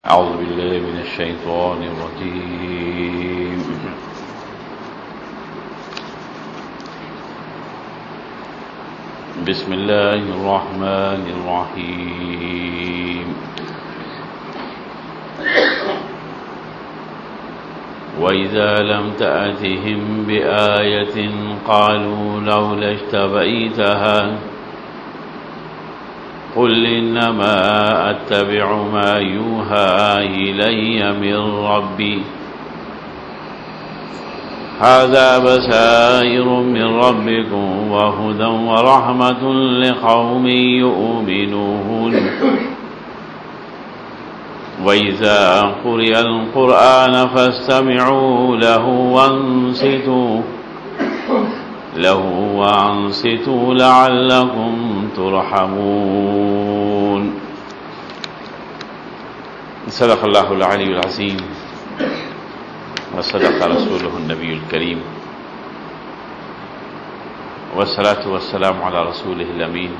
أعوذ بالله من الشيطان الرجيم. بسم الله الرحمن الرحيم. وإذا لم تأتهم بآية قالوا لولا اجتبيتها قل إنما أتبع ما يوحى إلي من ربي هذا بصائر من ربكم وهدى ورحمة لقوم يؤمنون. وإذا قرئ القرآن فاستمعوا له وأنصتوا لعلكم ترحمون. صدق الله العلي العظيم وصدق رسوله النبي الكريم والصلاة والسلام على رسوله الأمين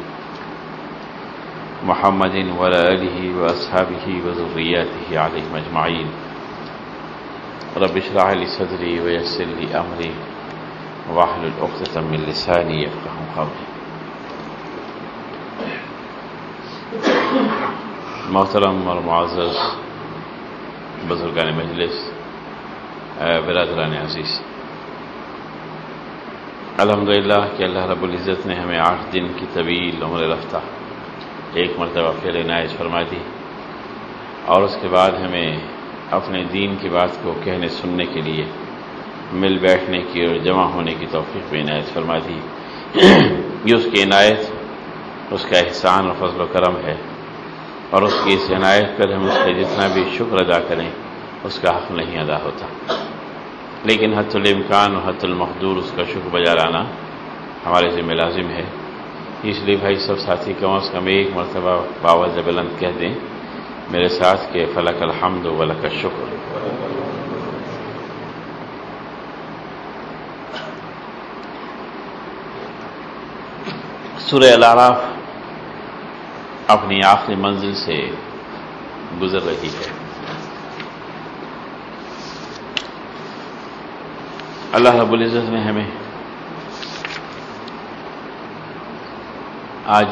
محمد وعلى آله وأصحابه وذرياته عليهم أجمعين. رب اشرح لي صدري ويسر لي أمري واحلل عقدة من لساني يفقهوا قولي. محترم اور معزز بزرگان مجلس، برادران عزیز، الحمدللہ کہ اللہ رب العزت نے ہمیں 8 دن کی طویل عمر رفتہ ایک مرتبہ پھر عنایت فرما دی، اور اس کے بعد ہمیں اپنے دین کی بات کو کہنے سننے کے لیے مل بیٹھنے کی اور جمع ہونے کی توفیق بھی عنایت فرما دی. یہ اس کی عنایت، اس کا احسان اور فضل و کرم ہے، اور اس کی اس عنایت پر ہم اس کا جتنا بھی شکر ادا کریں اس کا حق نہیں ادا ہوتا. لیکن حد الامکان و حد المقدور اس کا شکر بجا لانا ہمارے ذمہ لازم ہے. اس لیے بھائی سب ساتھی کم از کم ایک مرتبہ باوز بلند کہہ دیں میرے ساتھ کہ فلک الحمد و لک الشکر. سورہ الاعراف اپنی آخری منزل سے گزر رہی ہے. اللہ رب العزت نے ہمیں آج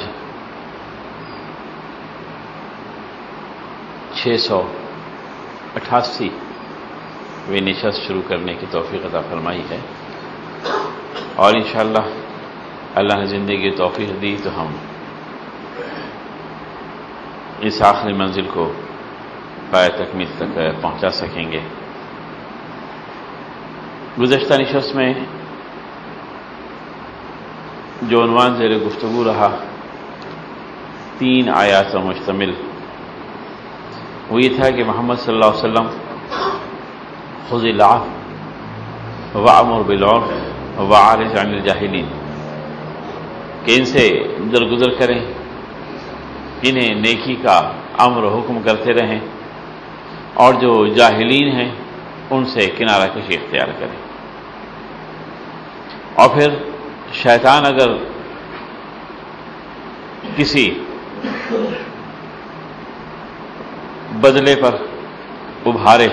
688ویں نشست شروع کرنے کی توفیق عطا فرمائی ہے، اور انشاءاللہ اللہ نے زندگی توفیق دی تو ہم اس آخری منزل کو پائے تکمیل تک پہنچا سکیں گے. گزشتہ نشست میں جو عنوان زیر گفتگو رہا 3 آیات پر مشتمل، وہ یہ تھا کہ محمد صلی اللہ علیہ وسلم خذ العفو وأمر بالعرف وأعرض عن الجاہلین، کہ ان سے درگزر کریں، انہیں نیکی کا امر و حکم کرتے رہیں، اور جو جاہلین ہیں ان سے کنارہ کشی اختیار کریں. اور پھر شیطان اگر کسی بدلے پر ابھارے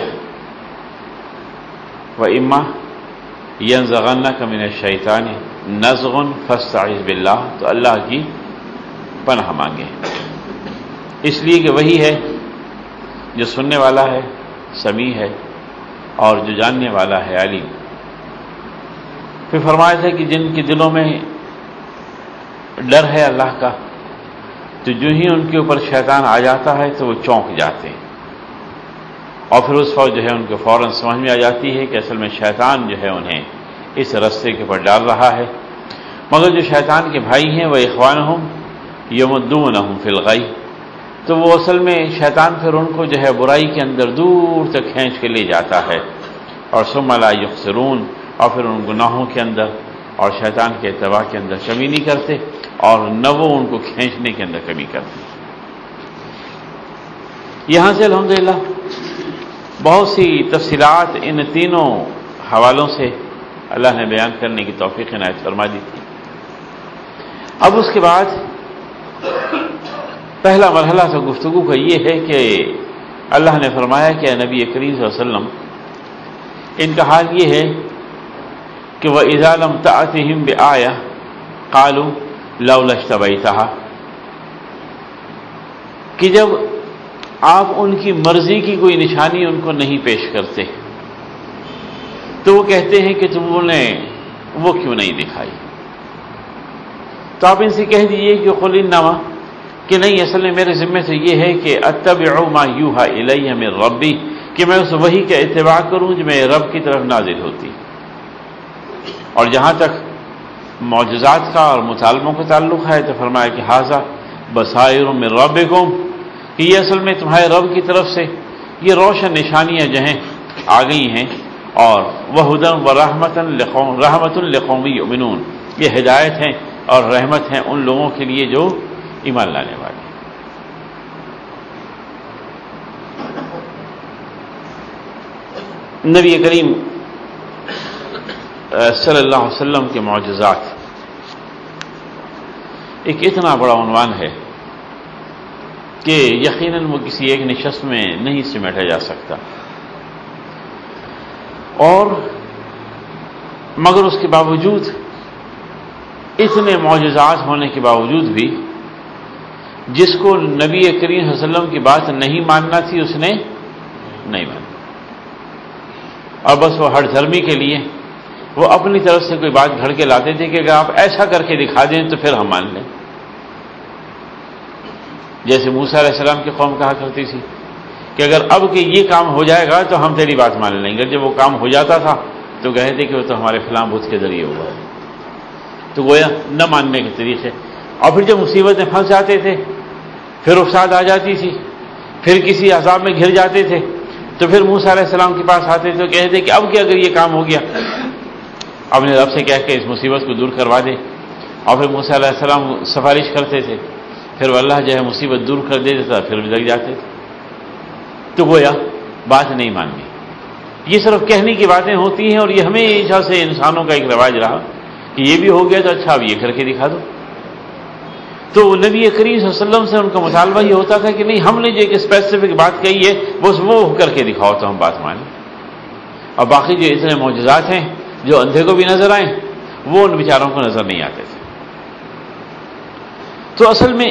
وَإِمَّا يَنزَغَنَّكَ مِنَ الشَّيْطَانِ نَزْغٌ فَاسْتَعِذْ بِاللَّهِ، تو اللہ کی پناہ مانگے، اس لیے کہ وہی ہے جو سننے والا ہے، سمیع ہے، اور جو جاننے والا ہے، علیم. پھر فرمایا تھا کہ جن کے دلوں میں ڈر ہے اللہ کا، تو جو ہی ان کے اوپر شیطان آ جاتا ہے تو وہ چونک جاتے ہیں، اور پھر اس وقت جو ہے ان کو فوراً سمجھ میں آ جاتی ہے کہ اصل میں شیطان جو ہے انہیں اس رستے کے اوپر ڈال رہا ہے. مگر جو شیطان کے بھائی ہیں وہ اخوانہم یمدونہم فی الغی، تو وہ اصل میں شیطان پھر ان کو جو ہے برائی کے اندر دور تک کھینچ کے لے جاتا ہے، اور ثم لا یخسرون، اور پھر ان گناہوں کے اندر اور شیطان کے اتباع کے اندر کمی نہیں کرتے، اور نہ وہ ان کو کھینچنے کے اندر کمی کرتے. یہاں سے الحمدللہ بہت سی تفصیلات ان تینوں حوالوں سے اللہ نے بیان کرنے کی توفیق عنایت فرما دی تھی. اب اس کے بعد پہلا مرحلہ تو گفتگو کا یہ ہے کہ اللہ نے فرمایا کہ اے نبی کریم صلی اللہ علیہ وسلم، ان کا حال یہ ہے کہ وَإِذَا لَمْ تَأْتِهِمْ بِآيَةٍ قَالُوا لَوْلَا اشْتَبَيْتَهَا، کہ جب آپ ان کی مرضی کی کوئی نشانی ان کو نہیں پیش کرتے تو وہ کہتے ہیں کہ تم نے وہ کیوں نہیں دکھائی. تو آپ ان سے کہہ دیجئے کہ قل انما، کہ نہیں، اصل میں میرے ذمے سے یہ ہے کہ اتبع ما یوحى الی من ربی، کہ میں اس وحی کا اتباع کروں جو میرے رب کی طرف نازل ہوتی. اور جہاں تک معجزات کا اور مطالبوں کا تعلق ہے تو فرمایا کہ ھذا بصائر من ربکم، کہ یہ اصل میں تمہارے رب کی طرف سے یہ روشن نشانیاں جو ہیں آ گئی ہیں، اور وہدی ورحمۃ لقوم یؤمنون، یہ ہدایت ہیں اور رحمت ہیں ان لوگوں کے لیے جو ایمان لانے والے. نبی کریم صلی اللہ علیہ وسلم کے معجزات ایک اتنا بڑا عنوان ہے کہ یقیناً وہ کسی ایک نشست میں نہیں سمیٹا جا سکتا. اور مگر اس کے باوجود، اتنے معجزات ہونے کے باوجود بھی، جس کو نبی کریم صلی اللہ علیہ وسلم کی بات نہیں ماننا تھی اس نے نہیں مانی، اور بس وہ ہر دھرمی کے لیے وہ اپنی طرف سے کوئی بات گھڑ کے لاتے تھے کہ اگر آپ ایسا کر کے دکھا دیں تو پھر ہم مان لیں. جیسے موسیٰ علیہ السلام کی قوم کہا کرتی تھی کہ اگر اب کہ یہ کام ہو جائے گا تو ہم تیری بات مان لیں گے. جب وہ کام ہو جاتا تھا تو کہتے کہ وہ تو ہمارے فلاں بت کے ذریعے ہوا ہے. تو گویا نہ ماننے کے طریقے. اور پھر جب مصیبتیں پھنس جاتے تھے، پھر افساد آ جاتی تھی، پھر کسی عذاب میں گھر جاتے تھے، تو پھر موسیٰ علیہ السلام کے پاس آتے تو کہتے کہ اب کہ اگر یہ کام ہو گیا، اپنے رب سے کہہ کے اس مصیبت کو دور کروا دے. اور پھر موسیٰ علیہ السلام سفارش کرتے تھے، پھر اللہ جو ہے مصیبت دور کر دیتا تھا، پھر بھی لگ جاتے تھے. تو گویا بات نہیں ماننی. یہ صرف کہنے کی باتیں ہوتی ہیں، اور یہ ہمیشہ سے انسانوں کا ایک رواج رہا کہ یہ بھی ہو گیا تو اچھا اب یہ کر کے دکھا دو. تو نبی کریم صلی اللہ علیہ وسلم سے ان کا مطالبہ یہ ہوتا تھا کہ نہیں، ہم نے جو ایک اسپیسیفک بات کہی ہے بس وہ کر کے دکھاؤ تو ہم بات مانیں. اور باقی جو اتنے معجزات ہیں جو اندھے کو بھی نظر آئیں وہ ان بیچاروں کو نظر نہیں آتے تھے. تو اصل میں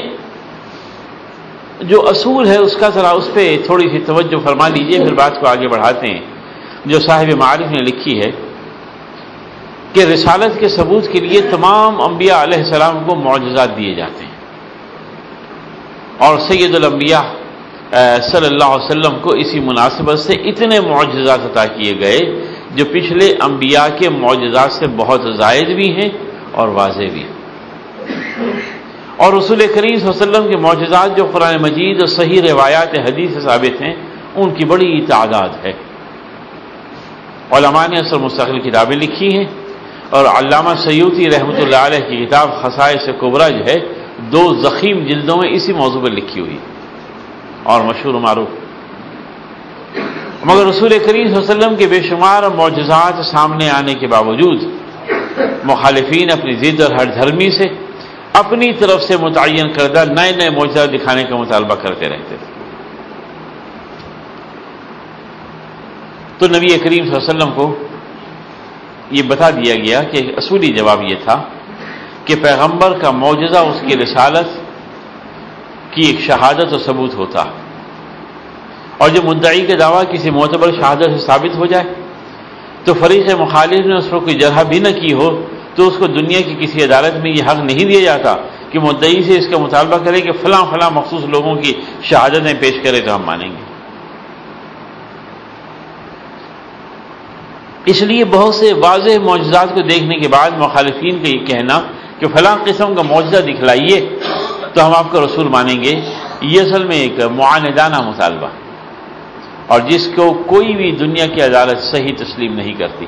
جو اصول ہے اس کا ذرا اس پہ تھوڑی سی توجہ فرما لیجئے، پھر بات کو آگے بڑھاتے ہیں. جو صاحب معارف نے لکھی ہے کہ رسالت کے ثبوت کے لیے تمام انبیاء علیہ السلام کو معجزات دیے جاتے ہیں، اور سید الانبیاء صلی اللہ علیہ وسلم کو اسی مناسبت سے اتنے معجزات عطا کیے گئے جو پچھلے انبیاء کے معجزات سے بہت زائد بھی ہیں اور واضح بھی ہیں. اور رسول کریم صلی اللہ علیہ وسلم کے معجزات جو قرآن مجید اور صحیح روایات حدیث سے ثابت ہیں ان کی بڑی تعداد ہے. علماء نے اثر مستقل کتابیں لکھی ہیں، اور علامہ سیوطی رحمۃ اللہ علیہ کی کتاب خصائص کبریٰ جو ہے 2 ضخیم جلدوں میں اسی موضوع پر لکھی ہوئی اور مشہور و معروف. مگر رسول کریم صلی اللہ علیہ وسلم کے بے شمار معجزات سامنے آنے کے باوجود مخالفین اپنی ضد اور ہر دھرمی سے اپنی طرف سے متعین کردہ نئے نئے معجزات دکھانے کا مطالبہ کرتے رہتے تھے. تو نبی کریم صلی اللہ علیہ وسلم کو یہ بتا دیا گیا کہ اصولی جواب یہ تھا کہ پیغمبر کا معجزہ اس کی رسالت کی ایک شہادت و ثبوت ہوتا ہے، اور جو مدعی کا دعویٰ کسی معتبر شہادت سے ثابت ہو جائے تو فریق مخالف نے اس پر کوئی جرح بھی نہ کی ہو تو اس کو دنیا کی کسی عدالت میں یہ حق نہیں دیا جاتا کہ مدعی سے اس کا مطالبہ کرے کہ فلاں فلاں مخصوص لوگوں کی شہادتیں پیش کرے تو ہم مانیں گے. اس لیے بہت سے واضح معجزات کو دیکھنے کے بعد مخالفین کا یہ کہنا کہ فلاں قسم کا معجزہ دکھلائیے تو ہم آپ کا رسول مانیں گے، یہ اصل میں ایک معاندانہ مطالبہ، اور جس کو کوئی بھی دنیا کی عدالت صحیح تسلیم نہیں کرتی.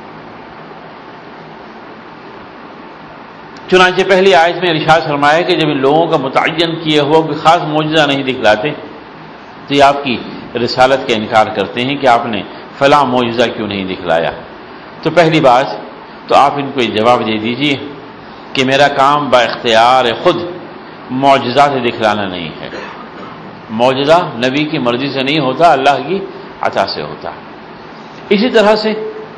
چنانچہ پہلی آیت میں ارشاد فرمایا کہ جب ان لوگوں کا متعین کیا ہوا کوئی خاص معجزہ نہیں دکھلاتے تو یہ آپ کی رسالت کا انکار کرتے ہیں کہ آپ نے فلاں معجزہ کیوں نہیں دکھلایا. تو پہلی بات تو آپ ان کو یہ جواب دے دیجئے کہ میرا کام با اختیار خود معجزات دکھلانا نہیں ہے، معجزہ نبی کی مرضی سے نہیں ہوتا، اللہ کی عطا سے ہوتا ہے۔ اسی طرح سے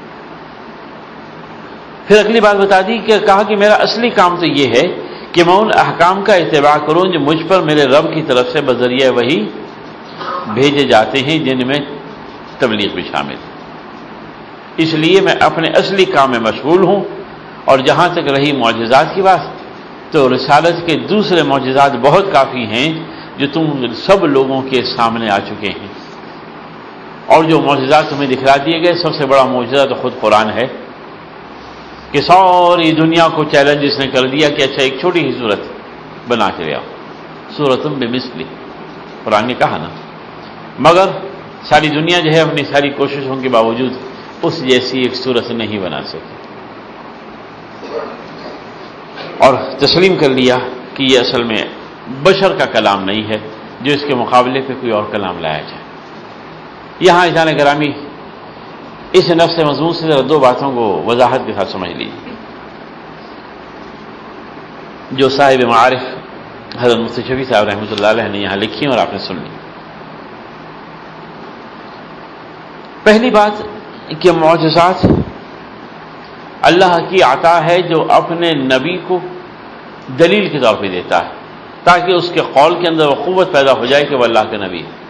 پھر اگلی بات بتا دی کہ کہا کہ میرا اصلی کام تو یہ ہے کہ میں ان احکام کا اتباع کروں جو مجھ پر میرے رب کی طرف سے بذریعہ وحی بھیجے جاتے ہیں، جن میں تبلیغ بھی شامل ہے۔ اس لیے میں اپنے اصلی کام میں مشغول ہوں۔ اور جہاں تک رہی معجزات کی بات، تو رسالت کے دوسرے معجزات بہت کافی ہیں جو تم سب لوگوں کے سامنے آ چکے ہیں، اور جو معجزات تمہیں دکھلا دیے گئے، سب سے بڑا معجزہ تو خود قرآن ہے کہ ساری دنیا کو چیلنج اس نے کر دیا کہ اچھا ایک چھوٹی ہی صورت بنا کے لے آؤ، سورۃ بمثلہ، قرآن نے کہا نا، مگر ساری دنیا جو ہے اپنی ساری کوششوں کے باوجود اس جیسی ایک صورت نہیں بنا سکی، اور تسلیم کر لیا کہ یہ اصل میں بشر کا کلام نہیں ہے جو اس کے مقابلے پہ کوئی اور کلام لایا جائے۔ یہاں اذان گرامی اس نفس مضمون سے ذرا دو باتوں کو وضاحت کے ساتھ سمجھ لیجیے جو صاحب معارف حضرت مفتی شفیع صاحب رحمۃ اللہ علیہ نے یہاں لکھی اور آپ نے سن لی۔ پہلی بات کہ معجزات اللہ کی عطا ہے جو اپنے نبی کو دلیل کے طور پہ دیتا ہے تاکہ اس کے قول کے اندر وہ قوت پیدا ہو جائے کہ وہ اللہ کے نبی ہے۔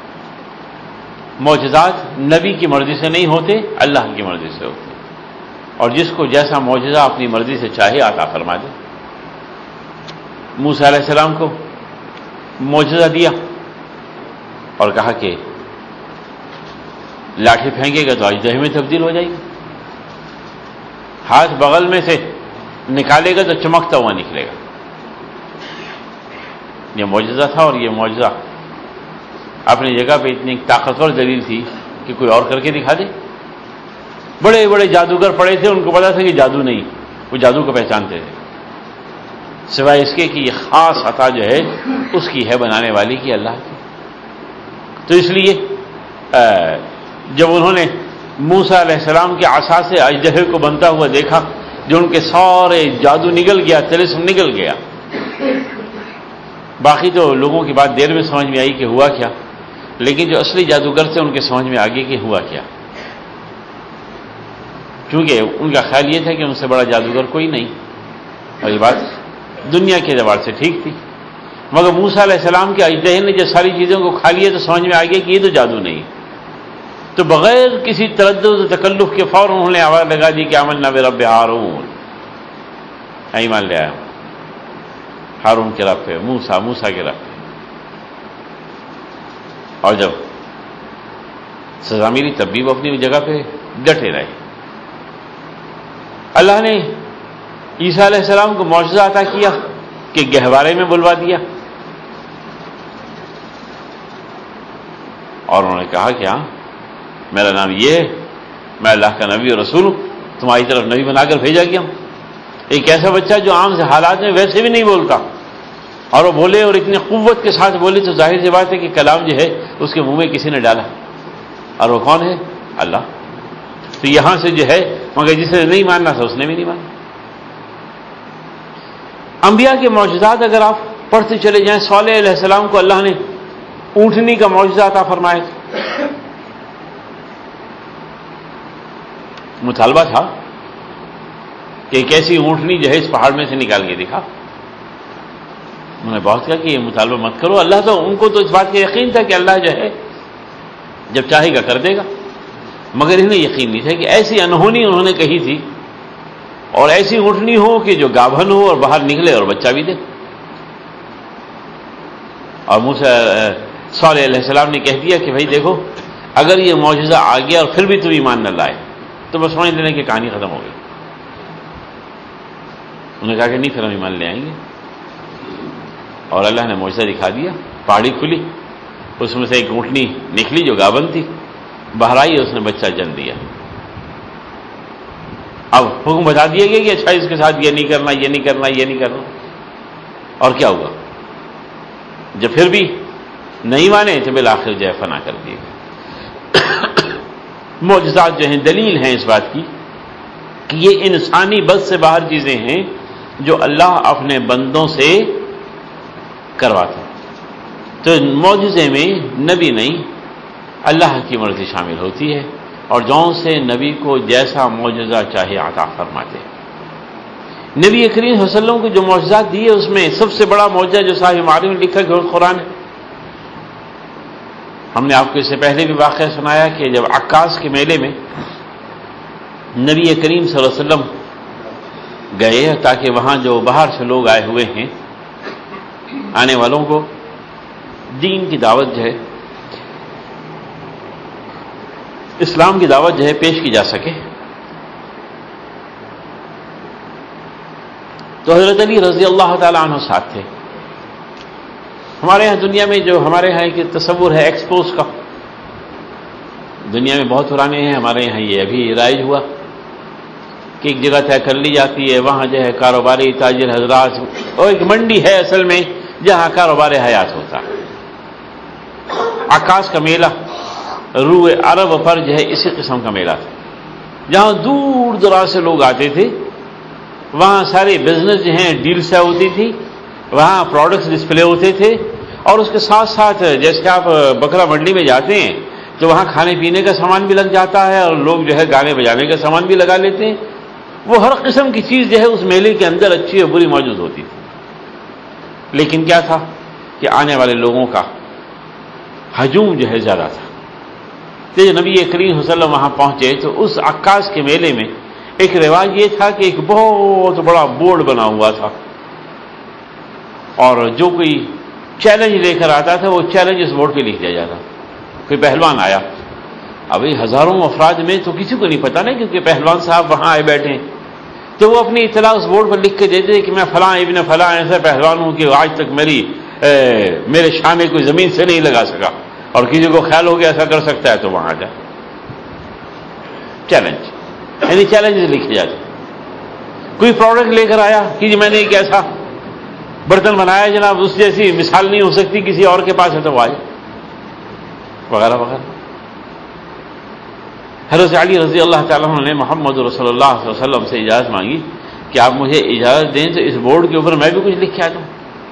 معجزات نبی کی مرضی سے نہیں ہوتے، اللہ کی مرضی سے ہوتے، اور جس کو جیسا معجزہ اپنی مرضی سے چاہے عطا فرما دے۔ موسیٰ علیہ السلام کو معجزہ دیا اور کہا کہ لاٹھی پھینکے گا تو اژدہے میں تبدیل ہو جائے گی، ہاتھ بغل میں سے نکالے گا تو چمکتا ہوا نکلے گا۔ یہ معجزہ تھا، اور یہ معجزہ اپنی جگہ پہ اتنی طاقتور دلیل تھی کہ کوئی اور کر کے دکھا دے۔ بڑے بڑے جادوگر پڑے تھے، ان کو پتا تھا کہ جادو نہیں، وہ جادو کو پہچانتے تھے، سوائے اس کے کہ یہ خاص عطا جو ہے اس کی ہے بنانے والی کی، اللہ کی۔ تو اس لیے جب انہوں نے موسیٰ علیہ السلام کے عصا سے اژدہے کو بنتا ہوا دیکھا، جو ان کے سارے جادو نکل گیا، طلسم نکل گیا۔ باقی تو لوگوں کی بات دیر میں سمجھ میں آئی کہ ہوا کیا، لیکن جو اصلی جادوگر تھے ان کے سمجھ میں آگے کہ ہوا کیا، کیونکہ ان کا خیال یہ تھا کہ ان سے بڑا جادوگر کوئی نہیں، اور یہ بات دنیا کے اعتبار سے ٹھیک تھی۔ مگر موسیٰ علیہ السلام کے اژدہے نے جب ساری چیزوں کو کھا لیا تو سمجھ میں آ گیا کہ یہ تو جادو نہیں، تو بغیر کسی تردد و تکلف کے فوراً انہوں نے آواز لگا دی کہ آمنا برب ہارون، ایمان لے آیا ہارون کے رب پہ، موسیٰ کے رب پہ۔ اور جب سزا ملی تب بھی وہ اپنی جگہ پہ ڈٹے رہے۔ اللہ نے عیسیٰ علیہ السلام کو معجزہ عطا کیا کہ گہوارے میں بلوا دیا، اور انہوں نے کہا کہ ہاں میرا نام یہ ہے، میں اللہ کا نبی اور رسول ہوں، تمہاری طرف نبی بنا کر بھیجا گیا ہوں۔ ایک ایسا بچہ جو عام سے حالات میں ویسے بھی نہیں بولتا، اور وہ بولے اور اتنی قوت کے ساتھ بولے، تو ظاہر سی بات ہے کہ کلام جو ہے اس کے منہ میں کسی نے ڈالا، اور وہ کون ہے؟ اللہ۔ تو یہاں سے جو ہے، مگر جسے نہیں ماننا تھا اس نے بھی نہیں مانا۔ انبیاء کے معجزات اگر آپ پڑھتے چلے جائیں، صالح علیہ السلام کو اللہ نے اونٹنی کا معجزہ عطا فرمایا، مطالبہ تھا کہ ایک ایسی اونٹنی جو ہے اس پہاڑ میں سے نکال کے دکھا۔ انہوں نے بہت کہا کہ یہ مطالبہ مت کرو، اللہ تو ان کو تو اس بات کا یقین تھا کہ اللہ جو ہے جب چاہے گا کر دے گا، مگر انہیں یقین نہیں تھا کہ ایسی انہونی انہوں نے کہی تھی، اور ایسی اونٹنی ہو کہ جو گابھن ہو اور باہر نکلے اور بچہ بھی دے۔ اور صالح علیہ السلام نے کہہ دیا کہ بھائی دیکھو، اگر یہ معجزہ آ گیا اور پھر بھی تم ایمان نہ لائے تو بس سمجھ لینے کی کہانی ختم ہو گئی۔ انہوں نے کہا کہ نہیں، پھر ہم ایمان لے آئیں گے، اور اللہ نے معجزہ دکھا دیا۔ پہاڑی کھلی، اس میں سے ایک اونٹنی نکلی جو گابن تھی، باہر آئی، اس نے بچہ جن دیا۔ اب حکم بتا دیا گیا کہ اچھا اس کے ساتھ یہ نہیں کرنا، یہ نہیں کرنا، یہ نہیں کرنا۔ اور کیا ہوا؟ جب پھر بھی نہیں مانے تو بالآخر جو ہے فنا کر دیے گئے۔ معجزات جو ہیں دلیل ہیں اس بات کی کہ یہ انسانی بس سے باہر چیزیں ہیں جو اللہ اپنے بندوں سے کرواتا ہے۔ تو معجزے میں نبی نہیں اللہ کی مرضی شامل ہوتی ہے، اور جون سے نبی کو جیسا معجزہ چاہے عطا فرماتے. نبی کریم صلی اللہ علیہ وسلم کو جو معجزات دیے اس میں سب سے بڑا معجزہ جو صاحب معارف نے لکھا کہ قرآن ہے. ہم نے آپ کو اس سے پہلے بھی واقعہ سنایا کہ جب عکاظ کے میلے میں نبی کریم صلی اللہ علیہ وسلم گئے تاکہ وہاں جو باہر سے لوگ آئے ہوئے ہیں آنے والوں کو دین کی دعوت جو ہے، اسلام کی دعوت جو ہے پیش کی جا سکے. تو حضرت علی رضی اللہ تعالی عنہ ساتھ تھے. ہمارے یہاں دنیا میں جو ہمارے یہاں ایک تصور ہے ایکسپوز کا، دنیا میں بہت پرانے ہیں، ہمارے یہاں یہ ابھی رائج ہوا کہ ایک جگہ طے کر لی جاتی ہے، وہاں جو ہے کاروباری تاجر حضرات، اور ایک منڈی ہے اصل میں جہاں کاروبار حیات ہوتا ہے. عکاظ کا میلہ روئے عرب پر جو ہے اسی قسم کا میلہ تھا، جہاں دور دراز سے لوگ آتے تھے. وہاں سارے بزنس جو ہیں ڈیل سے ہوتی تھی، وہاں پروڈکٹس ڈسپلے ہوتے تھے، اور اس کے ساتھ ساتھ جیسے کہ آپ بکرا منڈی میں جاتے ہیں تو وہاں کھانے پینے کا سامان بھی لگ جاتا ہے، اور لوگ جو ہے گانے بجانے کا سامان بھی لگا لیتے ہیں. وہ ہر قسم کی چیز جو ہے اس میلے کے اندر اچھی اور بری موجود ہوتی تھی. لیکن کیا تھا کہ آنے والے لوگوں کا ہجوم جو ہے زیادہ تھا. جب نبی کریم صلی اللہ علیہ وسلم وہاں پہنچے تو اس عکاظ کے میلے میں ایک رواج یہ تھا کہ ایک بہت بڑا بورڈ بنا ہوا تھا، اور جو کوئی چیلنج لے کر آتا تھا وہ چیلنج اس بورڈ پہ لکھ دیا جاتا. کوئی پہلوان آیا، ابھی ہزاروں افراد میں تو کسی کو نہیں پتا نا، کیونکہ پہلوان صاحب وہاں آئے بیٹھے ہیں، تو وہ اپنی اطلاع اس بورڈ پر لکھ کے دیتے کہ میں فلاں ابن فلاں ایسا پہلوان ہوں کہ آج تک میرے شانے کوئی زمین سے نہیں لگا سکا، اور کسی کو خیال ہو گیا ایسا کر سکتا ہے تو وہاں جا. چیلنج یعنی چیلنج لکھے جاتے. کوئی پروڈکٹ لے کر آیا کہ جی میں نے ایک ایسا برتن بنایا جناب اس جیسی مثال نہیں ہو سکتی کسی اور کے پاس ہے تو وہ آئے، وغیرہ وغیرہ. حضرت علی رضی اللہ تعالیٰ عنہ نے محمد رسول اللہ صلی اللہ علیہ وسلم سے اجازت مانگی کہ آپ مجھے اجازت دیں تو اس بورڈ کے اوپر میں بھی کچھ لکھ کے آ جاؤں.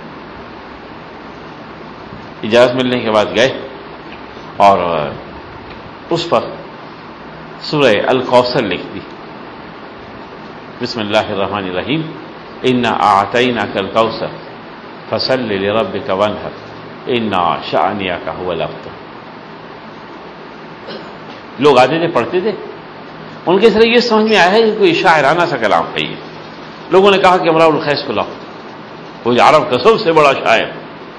اجازت ملنے کے بعد گئے اور اس پر سورہ الکوثر لکھ دی. بسم اللہ الرحمن الرحیم، انا اعطیناک الکوثر فصل لربک وانحر انا شانئک هو الابتر. لوگ آتے تھے پڑھتے تھے، ان کے سر یہ سمجھ میں آیا ہے کہ کوئی شاعرانہ سا کلام ہے. یہ لوگوں نے کہا کہ امراء القیس کو لاؤ، وہ عرب کا سب سے بڑا شاعر.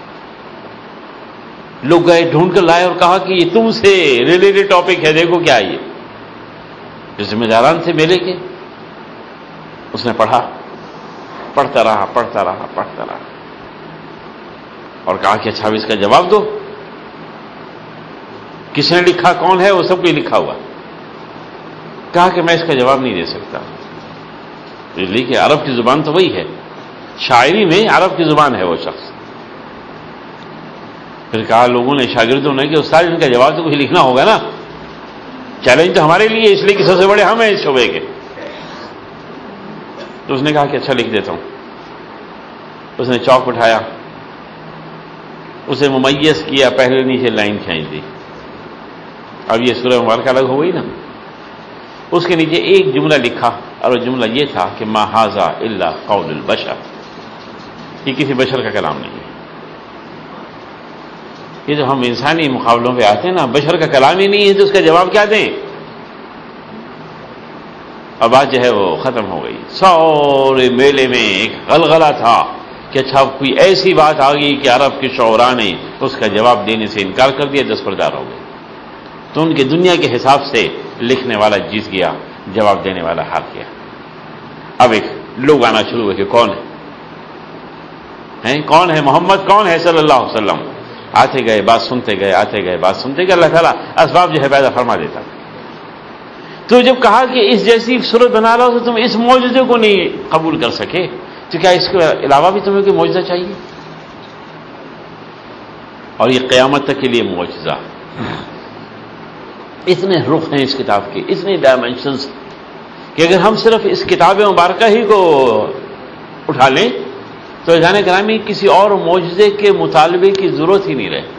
لوگ گئے ڈھونڈ کر لائے اور کہا کہ یہ تم سے ریلیٹڈ ٹاپک ہے، دیکھو کیا ہے یہ. جو ذمہ داران تھے میلے کے، اس نے پڑھا، پڑھتا رہا اور کہا کہ اچھا اس کا جواب دو. کس نے لکھا، کون ہے، وہ سب کو لکھا ہوا. کہا کہ میں اس کا جواب نہیں دے سکتا، اس لیے کہ عرب کی زبان تو وہی ہے، شاعری میں عرب کی زبان ہے وہ شخص. پھر کہا لوگوں نے، شاگردوں نے، کہ استاد ان کا جواب تو کچھ لکھنا ہوگا نا، چیلنج تو ہمارے لیے اس لیے کہ سب سے بڑے ہم ہیں اس شعبے کے. تو اس نے کہا کہ اچھا لکھ دیتا ہوں. اس نے چاک اٹھایا، اسے ممیز کیا، پہلے نیچے لائن کھینچ دی. اب یہ سورہ مبارکہ الگ ہو گئی نا. اس کے نیچے ایک جملہ لکھا، اور وہ جملہ یہ تھا کہ ما ھذا الا قول البشر، یہ کسی بشر کا کلام نہیں ہے. یہ جو ہم انسانی مقابلوں پہ آتے ہیں نا، بشر کا کلام ہی نہیں ہے تو اس کا جواب کیا دیں. اب بات جو ہے وہ ختم ہو گئی. سارے میلے میں ایک غلغلہ تھا کہ اچھا کوئی ایسی بات آ گئی کہ عرب کے شعراء نے اس کا جواب دینے سے انکار کر دیا، دستبردار ہو گئے. تو ان کے دنیا کے حساب سے لکھنے والا جیت گیا، جواب دینے والا ہار گیا. اب ایک لوگ آنا شروع ہوئے کہ کون ہے، کون ہے محمد، کون ہے صلی اللہ علیہ وسلم. آتے گئے، بات سنتے گئے، آتے گئے، بات سنتے گئے. اللہ تعالیٰ اسباب جو ہے پیدا فرما دیتا. تو جب کہا کہ اس جیسی صورت بنا رہا ہو تو تم اس معجزے کو نہیں قبول کر سکے، تو کیا اس کے علاوہ بھی تمہیں کوئی معجزہ چاہیے؟ اور یہ قیامت تک کے لیے معجزہ. اتنے رخ ہیں اس کتاب کے، اتنے ڈائمینشنز، کہ اگر ہم صرف اس کتاب مبارکہ ہی کو اٹھا لیں تو عزیزان گرامی کسی اور معجزے کے مطالبے کی ضرورت ہی نہیں رہتی،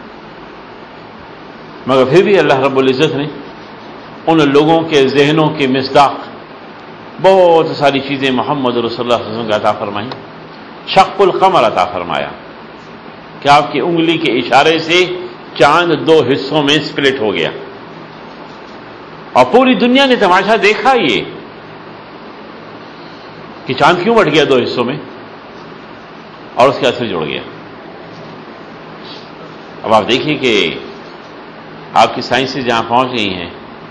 مگر پھر بھی اللہ رب العزت نے ان لوگوں کے ذہنوں کے مصداق بہت ساری چیزیں محمد رسول اللہ صلی اللہ علیہ وسلم کو عطا فرمائیں۔ شق القمر عطا فرمایا کہ آپ کی انگلی کے اشارے سے چاند 2 حصوں میں سپلٹ ہو گیا، اور پوری دنیا نے تماشا دیکھا یہ کہ چاند کیوں بٹ گیا 2 حصوں میں، اور اس کے اثر جڑ گیا۔ اب آپ دیکھیے کہ آپ کی سائنسز جہاں پہنچ گئی ہیں،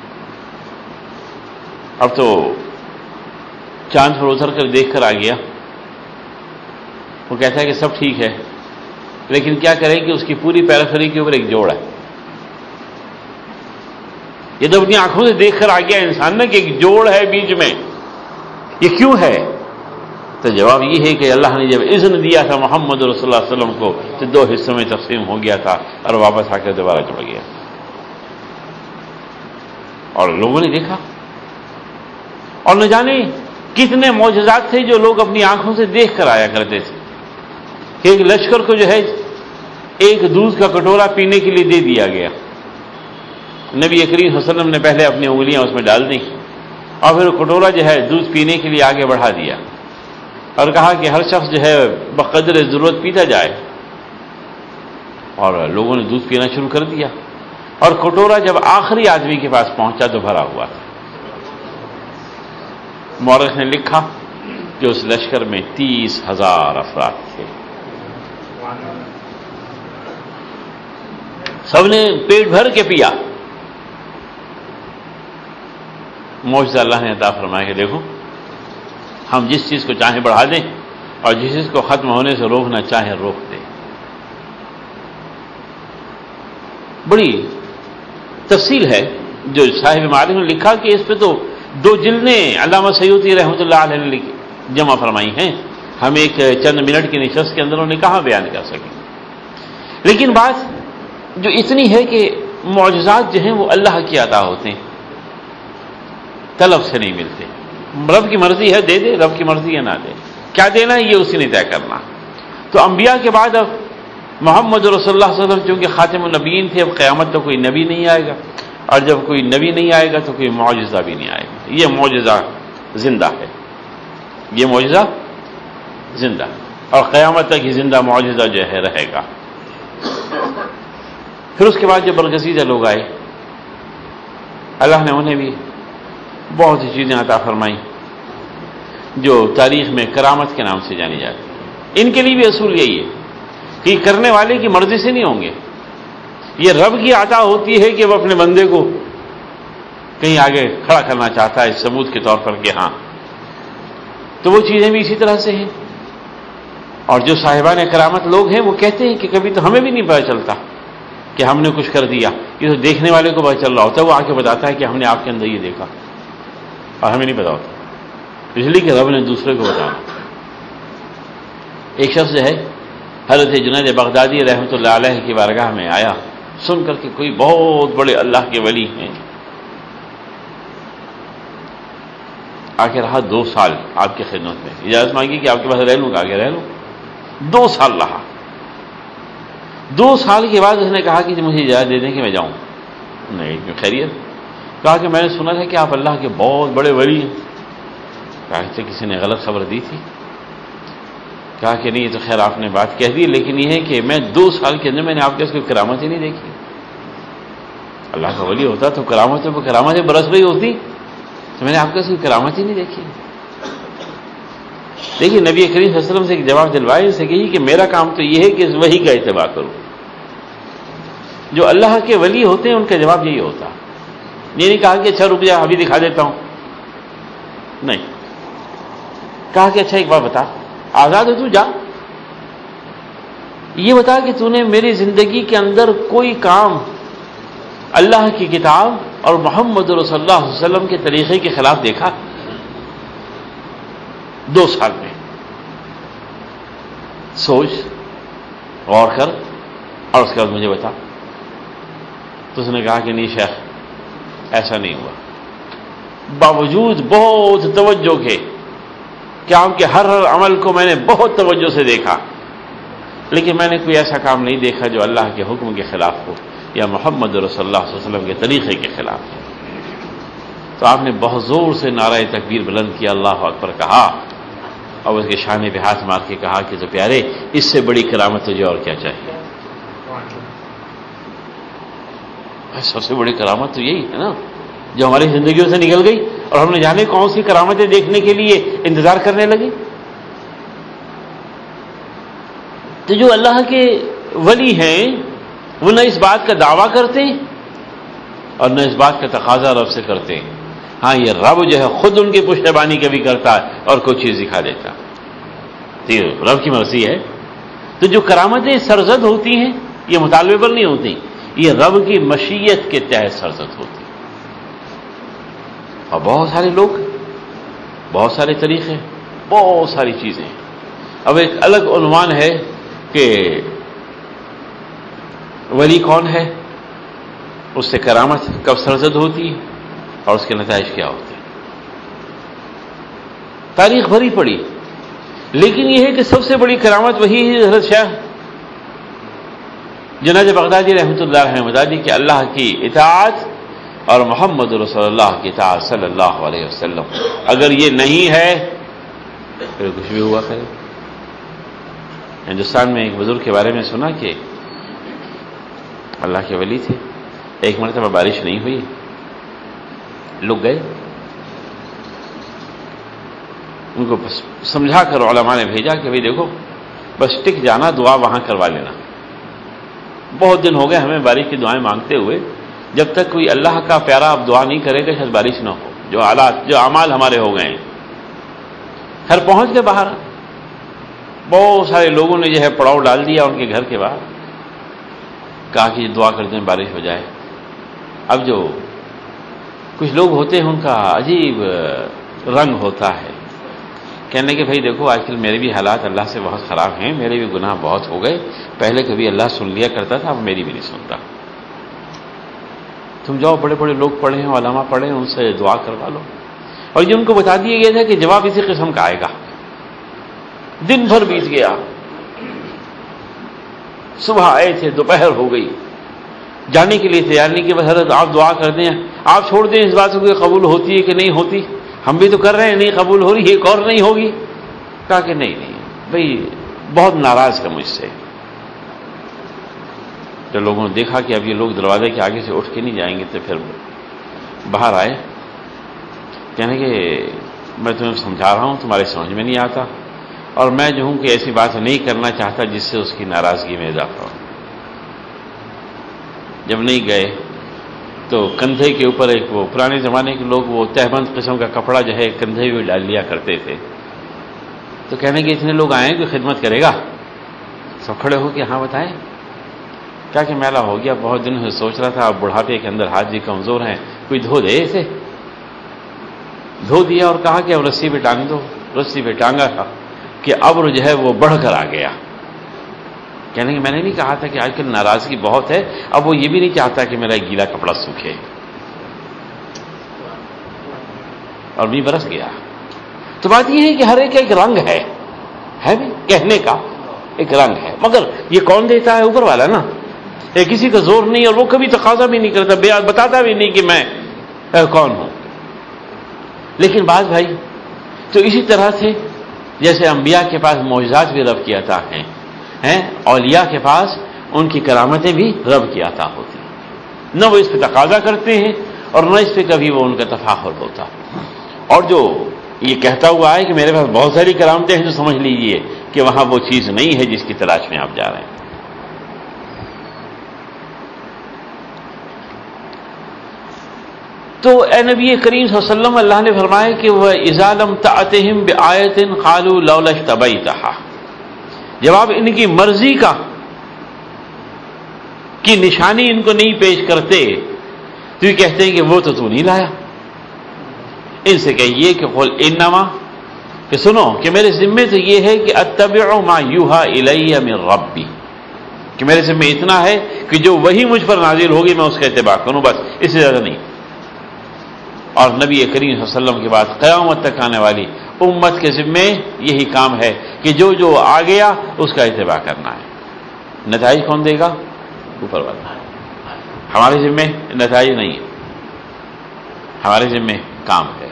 اب تو چاند پر اتر کر دیکھ کر آ گیا، وہ کہتا ہے کہ سب ٹھیک ہے، لیکن کیا کرے کہ اس کی پوری پیرافری کے اوپر ایک جوڑ ہے۔ یہ تو اپنی آنکھوں سے دیکھ کر آ گیا انسان نے کہ ایک جوڑ ہے بیچ میں، یہ کیوں ہے؟ تو جواب یہ ہے کہ اللہ نے جب اذن دیا تھا محمد رسول اللہ علیہ وسلم کو تو 2 حصوں میں تقسیم ہو گیا تھا اور واپس آ کر دوبارہ جڑ گیا، اور لوگوں نے دیکھا، اور نہ جانے کتنے معجزات تھے جو لوگ اپنی آنکھوں سے دیکھ کر آیا کرتے تھے کہ ایک لشکر کو جو ہے ایک دودھ کا کٹورا پینے کے لیے دے دیا گیا، نبی کریم صلی اللہ علیہ وسلم نے پہلے اپنی انگلیاں اس میں ڈال دیں اور پھر وہ کٹورا جو ہے دودھ پینے کے لیے آگے بڑھا دیا اور کہا کہ ہر شخص جو ہے بقدر ضرورت پیتا جائے، اور لوگوں نے دودھ پینا شروع کر دیا، اور کٹورا جب آخری آدمی کے پاس پہنچا تو بھرا ہوا تھا۔ مورخ نے لکھا کہ اس لشکر میں 30,000 افراد تھے، سب نے پیٹ بھر کے پیا۔ معجزہ اللہ نے عطا فرمایا کہ دیکھو ہم جس چیز کو چاہیں بڑھا دیں اور جس چیز کو ختم ہونے سے روکنا چاہیں روک دیں۔ بڑی تفصیل ہے جو صاحب معارف نے لکھا کہ اس پہ تو 2 جلدیں علامہ سیوطی رحمۃ اللہ علیہ نے جمع فرمائی ہیں، ہم ایک چند منٹ کی نشست کے اندر انہیں کہاں بیان کر سکیں، لیکن بات جو اتنی ہے کہ معجزات جو ہیں وہ اللہ کی عطا ہوتے ہیں، طلب سے نہیں ملتے۔ رب کی مرضی ہے دے دے، رب کی مرضی ہے نہ دے، کیا دینا ہے یہ اسی نے طے کرنا۔ تو انبیاء کے بعد اب محمد رسول اللہ صلی اللہ علیہ وسلم چونکہ خاتم النبیین تھے، اب قیامت تو کوئی نبی نہیں آئے گا، اور جب کوئی نبی نہیں آئے گا تو کوئی معجزہ بھی نہیں آئے گا۔ یہ معجزہ زندہ ہے، یہ معجزہ زندہ، اور قیامت تک ہی زندہ معجزہ جو ہے رہے گا۔ پھر اس کے بعد جب برگزیدہ لوگ آئے، اللہ نے انہیں بھی بہت سی چیزیں عطا فرمائیں جو تاریخ میں کرامت کے نام سے جانی جاتی ہیں۔ ان کے لیے بھی اصول یہی ہے کہ یہ کرنے والے کی مرضی سے نہیں ہوں گے، یہ رب کی عطا ہوتی ہے کہ وہ اپنے بندے کو کہیں آگے کھڑا کرنا چاہتا ہے ثبوت کے طور پر کہ ہاں، تو وہ چیزیں بھی اسی طرح سے ہیں۔ اور جو صاحبان کرامت لوگ ہیں وہ کہتے ہیں کہ کبھی تو ہمیں بھی نہیں پتہ چلتا کہ ہم نے کچھ کر دیا، یہ تو دیکھنے والے کو پتہ چل رہا ہوتا ہے، وہ آ کے بتاتا ہے کہ ہم نے آپ کے اندر یہ دیکھا، اور ہمیں نہیں پتا ہوتا، اس لیے کہ رب نے دوسرے کو بتانا۔ ایک شخص جو ہے حضرت جنید بغدادی رحمۃ اللہ علیہ کی بارگاہ میں آیا، سن کر کے کوئی بہت بڑے اللہ کے ولی ہیں، آ کے رہا 2 سال آپ کی خدمت میں، اجازت مانگی کہ آپ کے پاس رہ لوں گا، آگے رہ لوں، 2 سال رہا۔ 2 سال کے بعد اس نے کہا کہ مجھے اجازت دے دیں کہ میں جاؤں۔ نہیں خیریت؟ کہا کہ میں نے سنا تھا کہ آپ اللہ کے بہت بڑے ولی ہیں۔ کہا کہ کسی نے غلط خبر دی تھی؟ کہا کہ نہیں، یہ تو خیر آپ نے بات کہہ دی، لیکن یہ ہے کہ میں 2 سال کے اندر میں نے آپ کے اس کی کرامت ہی نہیں دیکھی۔ اللہ کا ولی ہوتا تو کرامتوں پہ کرامتیں برس رہی ہوتی، تو میں نے آپ کے اس کی کرامت ہی نہیں دیکھی۔ دیکھیے نبی کریم صلی اللہ علیہ وسلم سے ایک جواب دلوائے، سے کہی کہ میرا کام تو یہ ہے کہ اس وحی کا اتباع کروں۔ جو اللہ کے ولی ہوتے ہیں ان کا جواب یہی ہوتا، یہ نہیں کہا کہ اچھا رک جا ابھی دکھا دیتا ہوں، نہیں، کہا کہ اچھا ایک بات بتا، آزاد ہے تو جا، یہ بتا کہ تو نے میری زندگی کے اندر کوئی کام اللہ کی کتاب اور محمد رسول اللہ صلی اللہ علیہ وسلم کے طریقے کے خلاف دیکھا 2 سال میں؟ سوچ، غور کر، اور اس کے بعد مجھے بتا۔ تو اس نے کہا کہ نہیں شیخ ایسا نہیں ہوا۔ باوجود بہت توجہ کے کہ آپ کے ہر عمل کو میں نے بہت توجہ سے دیکھا، لیکن میں نے کوئی ایسا کام نہیں دیکھا جو اللہ کے حکم کے خلاف ہو یا محمد رسول اللہ صلی اللہ علیہ وسلم کے طریقے کے خلاف ہو۔ تو آپ نے بہت زور سے نعرہ تکبیر بلند کیا، اللہ اکبر کہا، اور اس کے شانے پہ ہاتھ مار کے کہا کہ تو پیارے، اس سے بڑی کرامت تجھے اور کیا چاہیے؟ سب سے بڑی کرامت تو یہی ہے نا جو ہماری زندگیوں سے نکل گئی، اور ہم نے جانے کون سی کرامتیں دیکھنے کے لیے انتظار کرنے لگے۔ تو جو اللہ کے ولی ہیں وہ نہ اس بات کا دعویٰ کرتے اور نہ اس بات کا تقاضا رب سے کرتے ہیں۔ ہاں، یہ رب جو ہے خود ان کی پشتیبانی کبھی کرتا ہے اور کوئی چیز دکھا دیتا، تو یہ رب کی مرضی ہے۔ تو جو کرامتیں سرزد ہوتی ہیں یہ مطالبے پر نہیں ہوتی، یہ رب کی مشیت کے تحت سرزد ہوتی۔ اور بہت سارے لوگ، بہت سارے طریقے، بہت ساری چیزیں۔ اب ایک الگ عنوان ہے کہ ولی کون ہے، اس سے کرامت کب سرزد ہوتی ہے اور اس کے نتائج کیا ہوتے ہیں۔ تاریخ بھری پڑی، لیکن یہ ہے کہ سب سے بڑی کرامت وہی ہے حضرت شاہ جنید بغدادی رحمۃ اللہ علیہ نے بتا دی کہ اللہ کی اطاعت اور محمد رسول اللہ کی اطاعت صلی اللہ علیہ وسلم، اگر یہ نہیں ہے پھر کچھ بھی ہوا کرے۔ ہندوستان میں ایک بزرگ کے بارے میں سنا کہ اللہ کے ولی تھے، ایک مرتبہ بارش نہیں ہوئی، لوگ گئے، ان کو بس سمجھا کر علماء نے بھیجا کہ بھئی دیکھو بس ٹک جانا، دعا وہاں کروا لینا۔ بہت دن ہو گئے ہمیں بارش کی دعائیں مانگتے ہوئے، جب تک کوئی اللہ کا پیارا اب دعا نہیں کرے گا شاید بارش نہ ہو، جو حالات، جو اعمال ہمارے ہو گئے ہیں۔ خیر پہنچ کے باہر، بہت سارے لوگوں نے جو ہے پڑاؤ ڈال دیا ان کے گھر کے باہر، کہا کہ دعا کرتے ہیں بارش ہو جائے۔ اب جو کچھ لوگ ہوتے ہیں ان کا عجیب رنگ ہوتا ہے، کہنے کہ بھائی دیکھو آج کل میرے بھی حالات اللہ سے بہت خراب ہیں، میرے بھی گناہ بہت ہو گئے، پہلے کبھی اللہ سن لیا کرتا تھا، اب میری بھی نہیں سنتا۔ تم جاؤ، بڑے بڑے لوگ پڑھے ہیں، علماء پڑھے ہیں، ان سے دعا کروا لو۔ اور یہ ان کو بتا دیا گیا تھا کہ جواب اسی قسم کا آئے گا۔ دن بھر بیت گیا، صبح آئے تھے، دوپہر ہو گئی، جانے کے لیے تیار نہیں کہ بس حضرت آپ دعا کر دیں، آپ چھوڑ دیں اس بات کو کہ قبول ہوتی ہے کہ نہیں ہوتی، ہم بھی تو کر رہے ہیں، نہیں قبول ہو رہی، ایک اور نہیں ہوگی۔ کہا کہ نہیں بھئی بہت ناراض ہے مجھ سے۔ جب لوگوں نے دیکھا کہ اب یہ لوگ دروازے کے آگے سے اٹھ کے نہیں جائیں گے تو پھر باہر آئے، کہنے کہ میں تمہیں سمجھا رہا ہوں، تمہارے سمجھ میں نہیں آتا، اور میں جو ہوں کہ ایسی بات نہیں کرنا چاہتا جس سے اس کی ناراضگی میں اضافہ ہو۔ جب نہیں گئے تو کندھے کے اوپر ایک وہ پرانے زمانے کے لوگ وہ تہبند قسم کا کپڑا جو ہے کندھے میں ڈال لیا کرتے تھے، تو کہنے کہ اتنے لوگ آئے ہیں کوئی خدمت کرے گا؟ سب کھڑے ہو کے ہاں بتائیں۔ کیا کہ میلہ ہو گیا، بہت دنوں سے سوچ رہا تھا، اب بڑھاپے کے اندر ہاتھ جی کمزور ہیں، کوئی دھو دے اسے۔ دھو دیا اور کہا کہ اب رسی پہ ٹانگ دو۔ رسی پہ ٹانگا تھا کہ ابر جو ہے وہ بڑھ کر آ گیا۔ کہنے کہ میں نے نہیں کہا تھا کہ آج کل ناراضگی بہت ہے، اب وہ یہ بھی نہیں چاہتا کہ میرا گیلا کپڑا سوکھے، اور بھی برس گیا۔ تو بات یہ ہے کہ ہر ایک کا ایک رنگ ہے بھی، کہنے کا ایک رنگ ہے، مگر یہ کون دیتا ہے؟ اوپر والا نا۔ کسی کا زور نہیں، اور وہ کبھی تقاضا بھی نہیں کرتا، بتاتا بھی نہیں کہ میں کون ہوں۔ لیکن بعض بھائی تو اسی طرح سے جیسے انبیاء کے پاس معجزات بھی رب کی عطا ہیں، اولیاء کے پاس ان کی کرامتیں بھی رب کی عطا ہوتی ہیں، نہ وہ اس پہ تقاضا کرتے ہیں اور نہ اس پہ کبھی وہ ان کا تفاخر ہوتا۔ اور جو یہ کہتا ہوا ہے کہ میرے پاس بہت ساری کرامتیں ہیں، تو سمجھ لیجئے کہ وہاں وہ چیز نہیں ہے جس کی تلاش میں آپ جا رہے ہیں۔ تو اے نبی کریم صلی اللہ علیہ وسلم، اللہ نے فرمایا کہ وہ اذا لم تأتہم بآیۃ قالوا لولا اجتبیتھا، جب آپ ان کی مرضی کی نشانی ان کو نہیں پیش کرتے تو یہ کہتے ہیں کہ وہ تو نہیں لایا۔ ان سے کہیے کہ قل انما، کہ سنو کہ میرے ذمے تو یہ ہے کہ اتبع ما یوحى الی من ربی، کہ میرے ذمے اتنا ہے کہ جو وہی مجھ پر نازل ہوگی میں اس کا اتباع کروں، بس اس سے زیادہ نہیں۔ اور نبی کریم صلی اللہ علیہ وسلم کے بعد قیامت تک آنے والی امت کے ذمے یہی کام ہے کہ جو جو آ گیا اس کا اتباع کرنا ہے. نتائج کون دے گا؟ اوپر والا. ہمارے ذمے نتائج نہیں ہے، ہمارے ذمے کام ہے.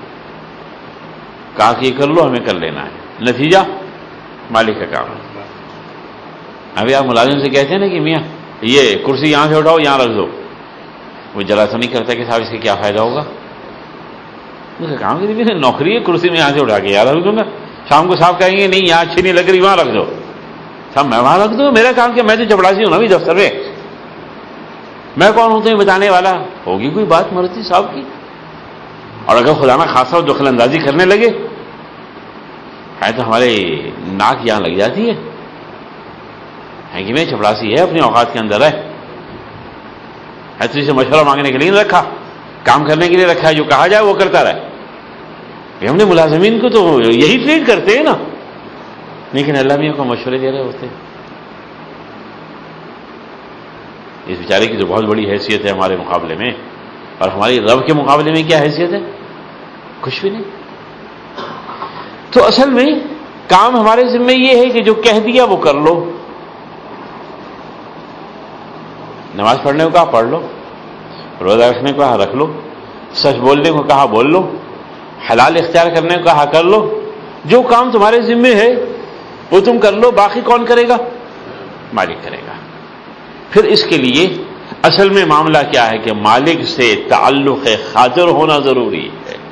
کہا کہ یہ کر لو، ہمیں کر لینا ہے، نتیجہ مالک کا کام ہے. ابھی آپ ملازم سے کہتے ہیں نا کہ میاں یہ کرسی یہاں سے اٹھاؤ، یہاں رکھ دو، وہ ذرا تو نہیں کرتا کہ صاحب اس سے کیا فائدہ ہوگا. اس کا کام کہ نوکری ہے، کرسی میں یہاں سے اٹھا کے یہاں رکھ دوں گا. شام کو صاحب کہیں گے نہیں یہاں اچھی نہیں لگ رہی، وہاں رکھ دو. صاحب میں وہاں رکھ دوں، میرا کام کیا؟ میں تو چپڑاسی ہوں نا بھی دفتر میں. میں کون ہوں تمہیں بتانے والا؟ ہوگی کوئی بات مرتی صاحب کی، اور اگر خدا نہ خاصا دخل اندازی کرنے لگے تو ہمارے ناک یہاں لگ جاتی ہے کہ میں چپڑاسی ہے، اپنی اوقات کے اندر ہے. ایسے سے مشورہ مانگنے کے لیے نہیں رکھا، کام کرنے کے لیے رکھا ہے، جو کہا جائے وہ کرتا رہے. ہم نے ملازمین کو تو یہی ٹریٹ کرتے ہیں نا، لیکن اللہ میاں کو مشورے دے رہے ہوتے. اس بیچارے کی تو بہت بڑی حیثیت ہے ہمارے مقابلے میں، اور ہماری رب کے مقابلے میں کیا حیثیت ہے؟ کچھ بھی نہیں. تو اصل میں کام ہمارے ذمہ یہ ہے کہ جو کہہ دیا وہ کر لو. نماز پڑھنے کو کہا پڑھ لو، روزہ رکھنے کو کہا رکھ لو، سچ بولنے کو کہا بول لو، حلال اختیار کرنے کو کہا کر لو. جو کام تمہارے ذمہ ہے وہ تم کر لو، باقی کون کرے گا؟ مالک کرے گا. پھر اس کے لیے اصل میں معاملہ کیا ہے کہ مالک سے تعلق خاطر ہونا ضروری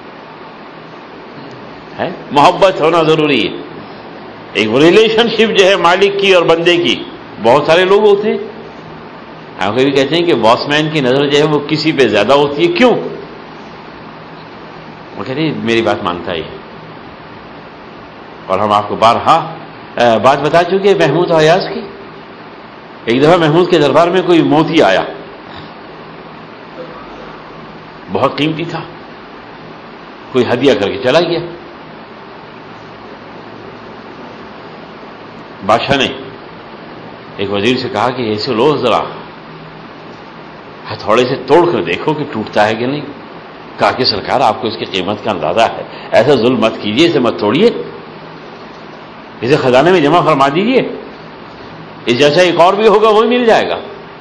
ہے، محبت ہونا ضروری ہے. ایک ریلیشن شپ جو ہے مالک کی اور بندے کی، بہت سارے لوگ ہوتے ہیں آپ بھی کہتے ہیں کہ باس مین کی نظر جو ہے وہ کسی پہ زیادہ ہوتی ہے. کیوں؟ وہ کہتے ہیں میری بات مانتا ہی، اور ہم آپ کو بارہا بات بتا چکے محمود ایاز کی. ایک دفعہ محمود کے دربار میں کوئی موتی آیا، بہت قیمتی تھا، کوئی ہدیہ کر کے چلا گیا. بادشاہ نے ایک وزیر سے کہا کہ اسے لو، ذرا ہتھوڑے سے توڑ کر دیکھو کہ ٹوٹتا ہے کہ نہیں. کہا کہ سرکار آپ کو اس کی قیمت کا اندازہ ہے، ایسا ظلم مت کیجیے، اسے مت توڑیے، اسے خزانے میں جمع فرما دیجیے، اس جیسا ایک اور بھی ہوگا وہی مل جائے گا.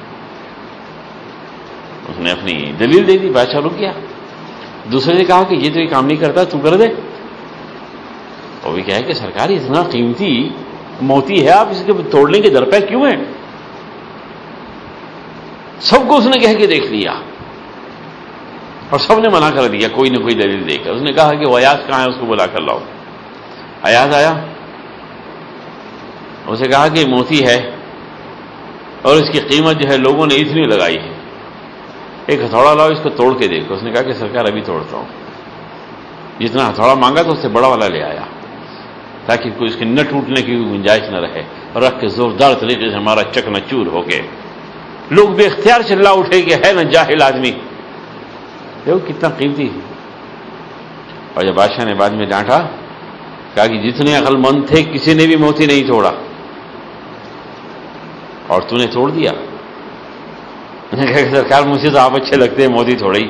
اس نے اپنی دلیل دے دی، بادشاہ رک گیا. دوسرے نے کہا کہ یہ تو یہ کام نہیں کرتا، تو کر دے. وہ بھی کہا کہ سرکار اتنا قیمتی موتی ہے، آپ اس کے توڑنے کے در پہ کیوں ہیں؟ سب کو اس نے کہہ کے دیکھ لیا اور سب نے منع کر دیا کوئی نہ کوئی دلیل دے کر. اس نے کہا کہ وہ ایاز کہاں ہے، اس کو بلا کر لاؤ. ایاز آیا، اسے کہا کہ موتی ہے اور اس کی قیمت جو ہے لوگوں نے اتنی لگائی ہے، ایک ہتھوڑا لاؤ، اس کو توڑ کے دیکھو. اس نے کہا کہ سرکار ابھی توڑتا ہوں. جتنا ہتھوڑا مانگا تو اس سے بڑا والا لے آیا تاکہ کوئی اس کے نہ ٹوٹنے کی گنجائش نہ رہے، اور رکھ کے زوردار طریقے سے ہمارا چکنا چور ہو گئے. لوگ بے اختیار چلا اٹھے کہ ہے نا جاہل آدمی، دیکھو کتنا قیمتی ہے. اور جب بادشاہ نے بعد میں ڈانٹا، کہا کہ جتنے عقل مند تھے کسی نے بھی موتی نہیں توڑا اور تو نے توڑ دیا. میں نے کہا کہ سرکار مجھے تو آپ اچھے لگتے ہیں، موتی توڑی.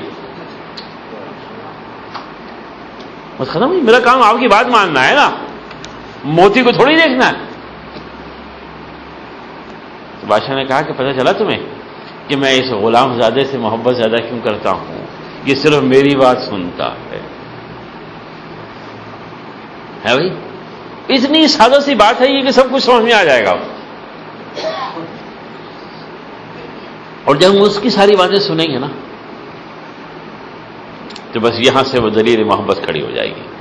بس ختم ہوئی، میرا کام آپ کی بات ماننا ہے نا، موتی کو تھوڑی دیکھنا ہے. تو بادشاہ نے کہا کہ پتہ چلا تمہیں کہ میں اس غلام زادے سے محبت زیادہ کیوں کرتا ہوں؟ یہ صرف میری بات سنتا ہے بھائی. اتنی سادہ سی بات ہے یہ کہ سب کچھ سمجھ میں آ جائے گا. اور جب ہم اس کی ساری باتیں سنیں گے نا تو بس یہاں سے وہ دلیل محبت کھڑی ہو جائے گی.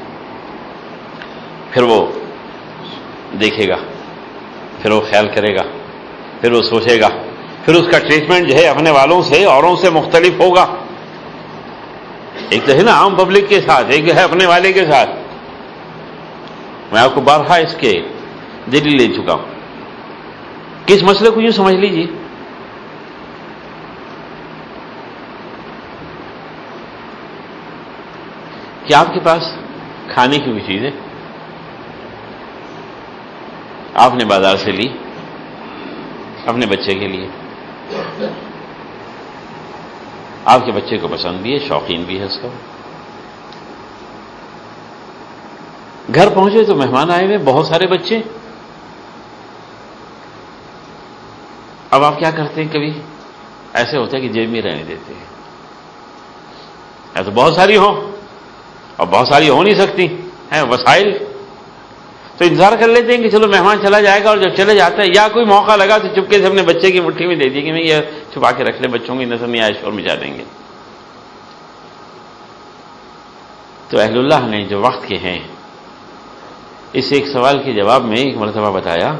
پھر وہ دیکھے گا، پھر وہ خیال کرے گا، پھر وہ سوچے گا، پھر اس کا ٹریٹمنٹ جو ہے اپنے والوں سے اوروں سے مختلف ہوگا. ایک تو ہے نا عام پبلک کے ساتھ، ایک ہے اپنے والے کے ساتھ. میں آپ کو بارہا اس کے دلیل لے چکا ہوں. کس مسئلے کو یوں سمجھ لیجیے کہ آپ کے پاس کھانے کی کوئی چیز ہے، آپ نے بازار سے لی اپنے بچے کے لیے، آپ کے بچے کو پسند بھی ہے، شوقین بھی ہے اس کا. گھر پہنچے تو مہمان آئے ہوئے، بہت سارے بچے. اب آپ کیا کرتے ہیں؟ کبھی ایسے ہوتا ہے کہ جیب میں رہنے دیتے ہیں، یا تو بہت ساری ہوں اور بہت ساری ہو نہیں سکتی ہیں وسائل، تو انتظار کر لیتے ہیں کہ چلو مہمان چلا جائے گا، اور جب چلے جاتا ہے یا کوئی موقع لگا تو چپکے سے اپنے بچے کی مٹھی میں دے دی کہ میں یہ چھپا کے رکھ لیں، بچوں کی نظر نہیں آئے شور مچا دیں گے. تو اہل اللہ نے جو وقت کے ہیں، اس ایک سوال کے جواب میں ایک مرتبہ بتایا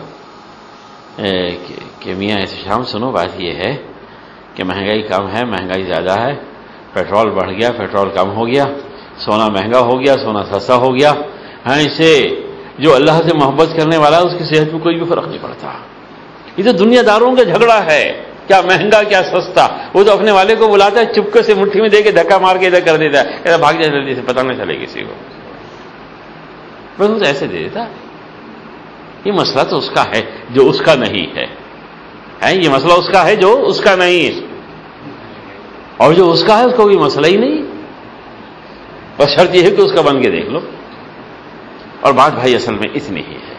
کہ میاں ایسے شام سنو، بات یہ ہے کہ مہنگائی کم ہے، مہنگائی زیادہ ہے، پیٹرول بڑھ گیا، پیٹرول کم ہو گیا، سونا مہنگا ہو گیا، سونا سستا ہو گیا. ہاں، اسے جو اللہ سے محبت کرنے والا ہے اس کی صحت میں کوئی بھی فرق نہیں پڑتا. یہ تو دنیا داروں کا جھگڑا ہے، کیا مہنگا کیا سستا. وہ تو اپنے والے کو بلاتا ہے، چپکے سے مٹھی میں دے کے دھکا مار کے ادھر کر دیتا ہے، کہتا بھاگ جائے جلدی سے، پتہ نہ چلے کسی کو. بس وہ تو ایسے دے دیتا. یہ مسئلہ تو اس کا ہے جو اس کا نہیں ہے. یہ مسئلہ اس کا ہے جو اس کا نہیں ہے، اور جو اس کا ہے اس کو کوئی مسئلہ ہی نہیں. بس شرط یہ ہے کہ اس کا بن کے دیکھ لو. اور بات بھائی اصل میں اتنی ہی ہے.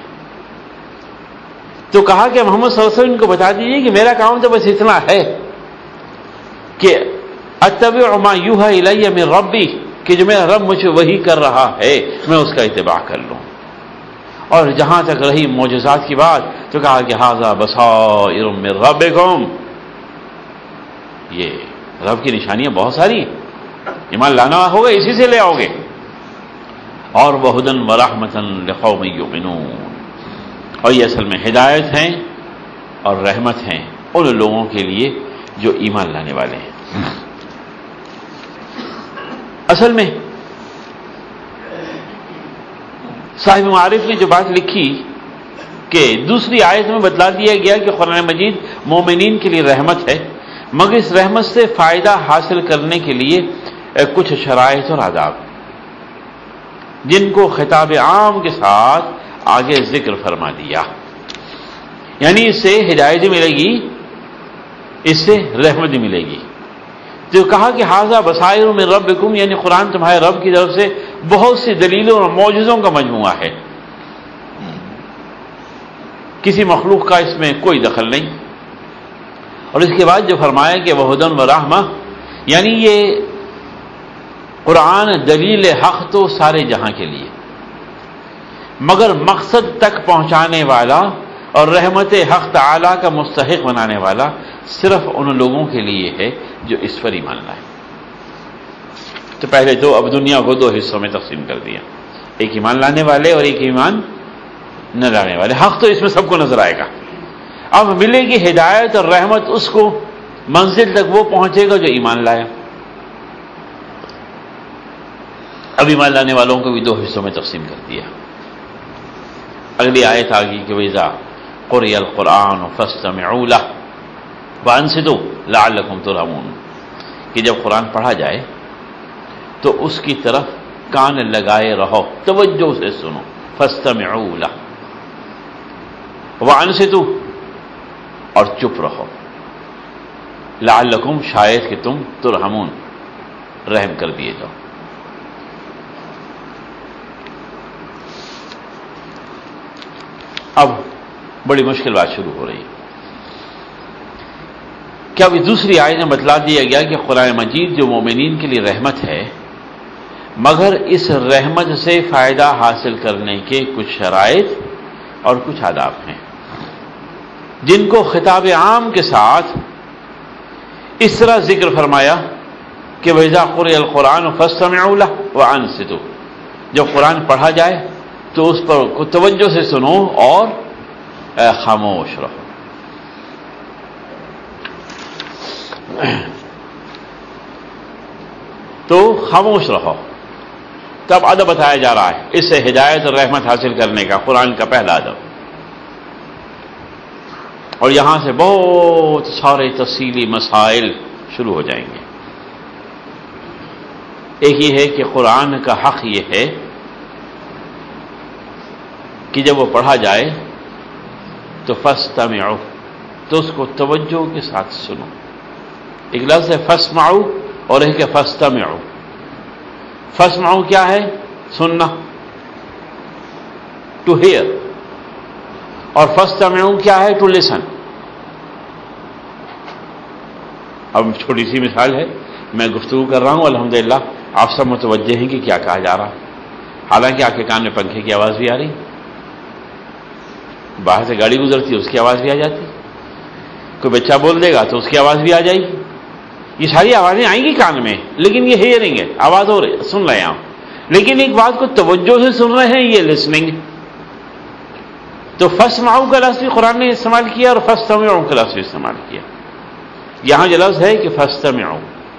تو کہا کہ محمد صلی اللہ علیہ وسلم کو بتا دیجیے کہ میرا کام تو بس اتنا ہے کہ اتبع ما یوحی الی من ربی، کہ جو میرا رب مجھے وہی کر رہا ہے میں اس کا اتباع کر لوں. اور جہاں تک رہی معجزات کی بات تو کہا کہ ھذا بصائر من ربکم، یہ رب کی نشانیاں بہت ساری، ایمان لانا ہوگا اسی سے لے آؤ گے. اور وہدن ورحمۃ لقوم یؤمنون، اور یہ اصل میں ہدایت ہیں اور رحمت ہیں ان لوگوں کے لیے جو ایمان لانے والے ہیں. اصل میں صاحب معارف نے جو بات لکھی کہ دوسری آیت میں بتلا دیا گیا کہ قرآن مجید مومنین کے لیے رحمت ہے، مگر اس رحمت سے فائدہ حاصل کرنے کے لیے کچھ شرائط اور آداب جن کو خطاب عام کے ساتھ آگے ذکر فرما دیا. یعنی اس سے ہدایت ملے گی، اس سے رحمت ملے گی. جو کہا کہ ھذا بصائر من ربکم، یعنی قرآن تمہارے رب کی طرف سے بہت سی دلیلوں اور معجزوں کا مجموعہ ہے، کسی مخلوق کا اس میں کوئی دخل نہیں. اور اس کے بعد جو فرمایا کہ وہدن ورحمہ، یعنی یہ قرآن دلیل حق تو سارے جہاں کے لیے، مگر مقصد تک پہنچانے والا اور رحمت حق تعالی کا مستحق بنانے والا صرف ان لوگوں کے لیے ہے جو اس پر ایمان لائے. تو پہلے تو اب دنیا کو دو حصوں میں تقسیم کر دیا، ایک ایمان لانے والے اور ایک ایمان نہ لانے والے. حق تو اس میں سب کو نظر آئے گا. اب ملے گی ہدایت اور رحمت اس کو، منزل تک وہ پہنچے گا جو ایمان لایا. اب ایمان لانے والوں کو بھی دو حصوں میں تقسیم کر دیا. اگلی آیت آ گئی کہ وَإِذَا قُرِئَ الْقُرْآنُ فَاسْتَمِعُوا لَهُ وَأَنصِتُوا لَعَلَّكُمْ تُرْحَمُونَ، کہ جب قرآن پڑھا جائے تو اس کی طرف کان لگائے رہو، توجہ سے سنو. فَاسْتَمِعُوا لَهُ وَأَنصِتُوا، اور چپ رہو. لَعَلَّكُمْ، شاید کہ تم ترحمون، رحم کر دیے جاؤ. اب بڑی مشکل بات شروع ہو رہی. کیا ابھی دوسری آیت میں بتلا دیا گیا کہ قرآن مجید جو مومنین کے لیے رحمت ہے، مگر اس رحمت سے فائدہ حاصل کرنے کے کچھ شرائط اور کچھ آداب ہیں جن کو خطاب عام کے ساتھ اس طرح ذکر فرمایا کہ وَإِذَا قُرِئَ الْقُرْآنُ فَاسْتَمِعُوا لَهُ وَأَنصِتُوا، جب قرآن پڑھا جائے تو اس پر توجہ سے سنو اور خاموش رہو. تو خاموش رہو. تب ادب بتایا جا رہا ہے، اس سے ہدایت اور رحمت حاصل کرنے کا قرآن کا پہلا ادب. اور یہاں سے بہت سارے تفصیلی مسائل شروع ہو جائیں گے. ایک یہ ہے کہ قرآن کا حق یہ ہے کہ جب وہ پڑھا جائے تو فاستمعوا، تو اس کو توجہ کے ساتھ سنو. ایک لفظ ہے فاسمعوا اور ایک ہے فاستمعوا. فاسمعوا کیا ہے؟ سننا. ٹو ہیئر، اور فاستمعوا کیا ہے؟ To listen. اب چھوٹی سی مثال ہے، میں گفتگو کر رہا ہوں، الحمدللہ آپ سب متوجہ ہیں کہ کیا کہا جا رہا، حالانکہ آپ کے کان میں پنکھے کی آواز بھی آ رہی، باہر سے گاڑی گزرتی ہے اس کی آواز بھی آ جاتی، کوئی بچہ بول دے گا تو اس کی آواز بھی آ جائے گی. یہ ساری آوازیں آئیں گی کان میں، لیکن یہ ہیئرنگ ہے، آواز ہو رہی، سن رہے ہیں آپ. لیکن ایک بات کو توجہ سے سن رہے ہیں، یہ لسننگ. تو فاسمعوا کا لفظ بھی قرآن نے استعمال کیا اور فاستمعوا کا لفظ بھی استعمال کیا. یہاں جو لفظ ہے کہ فاستمعوا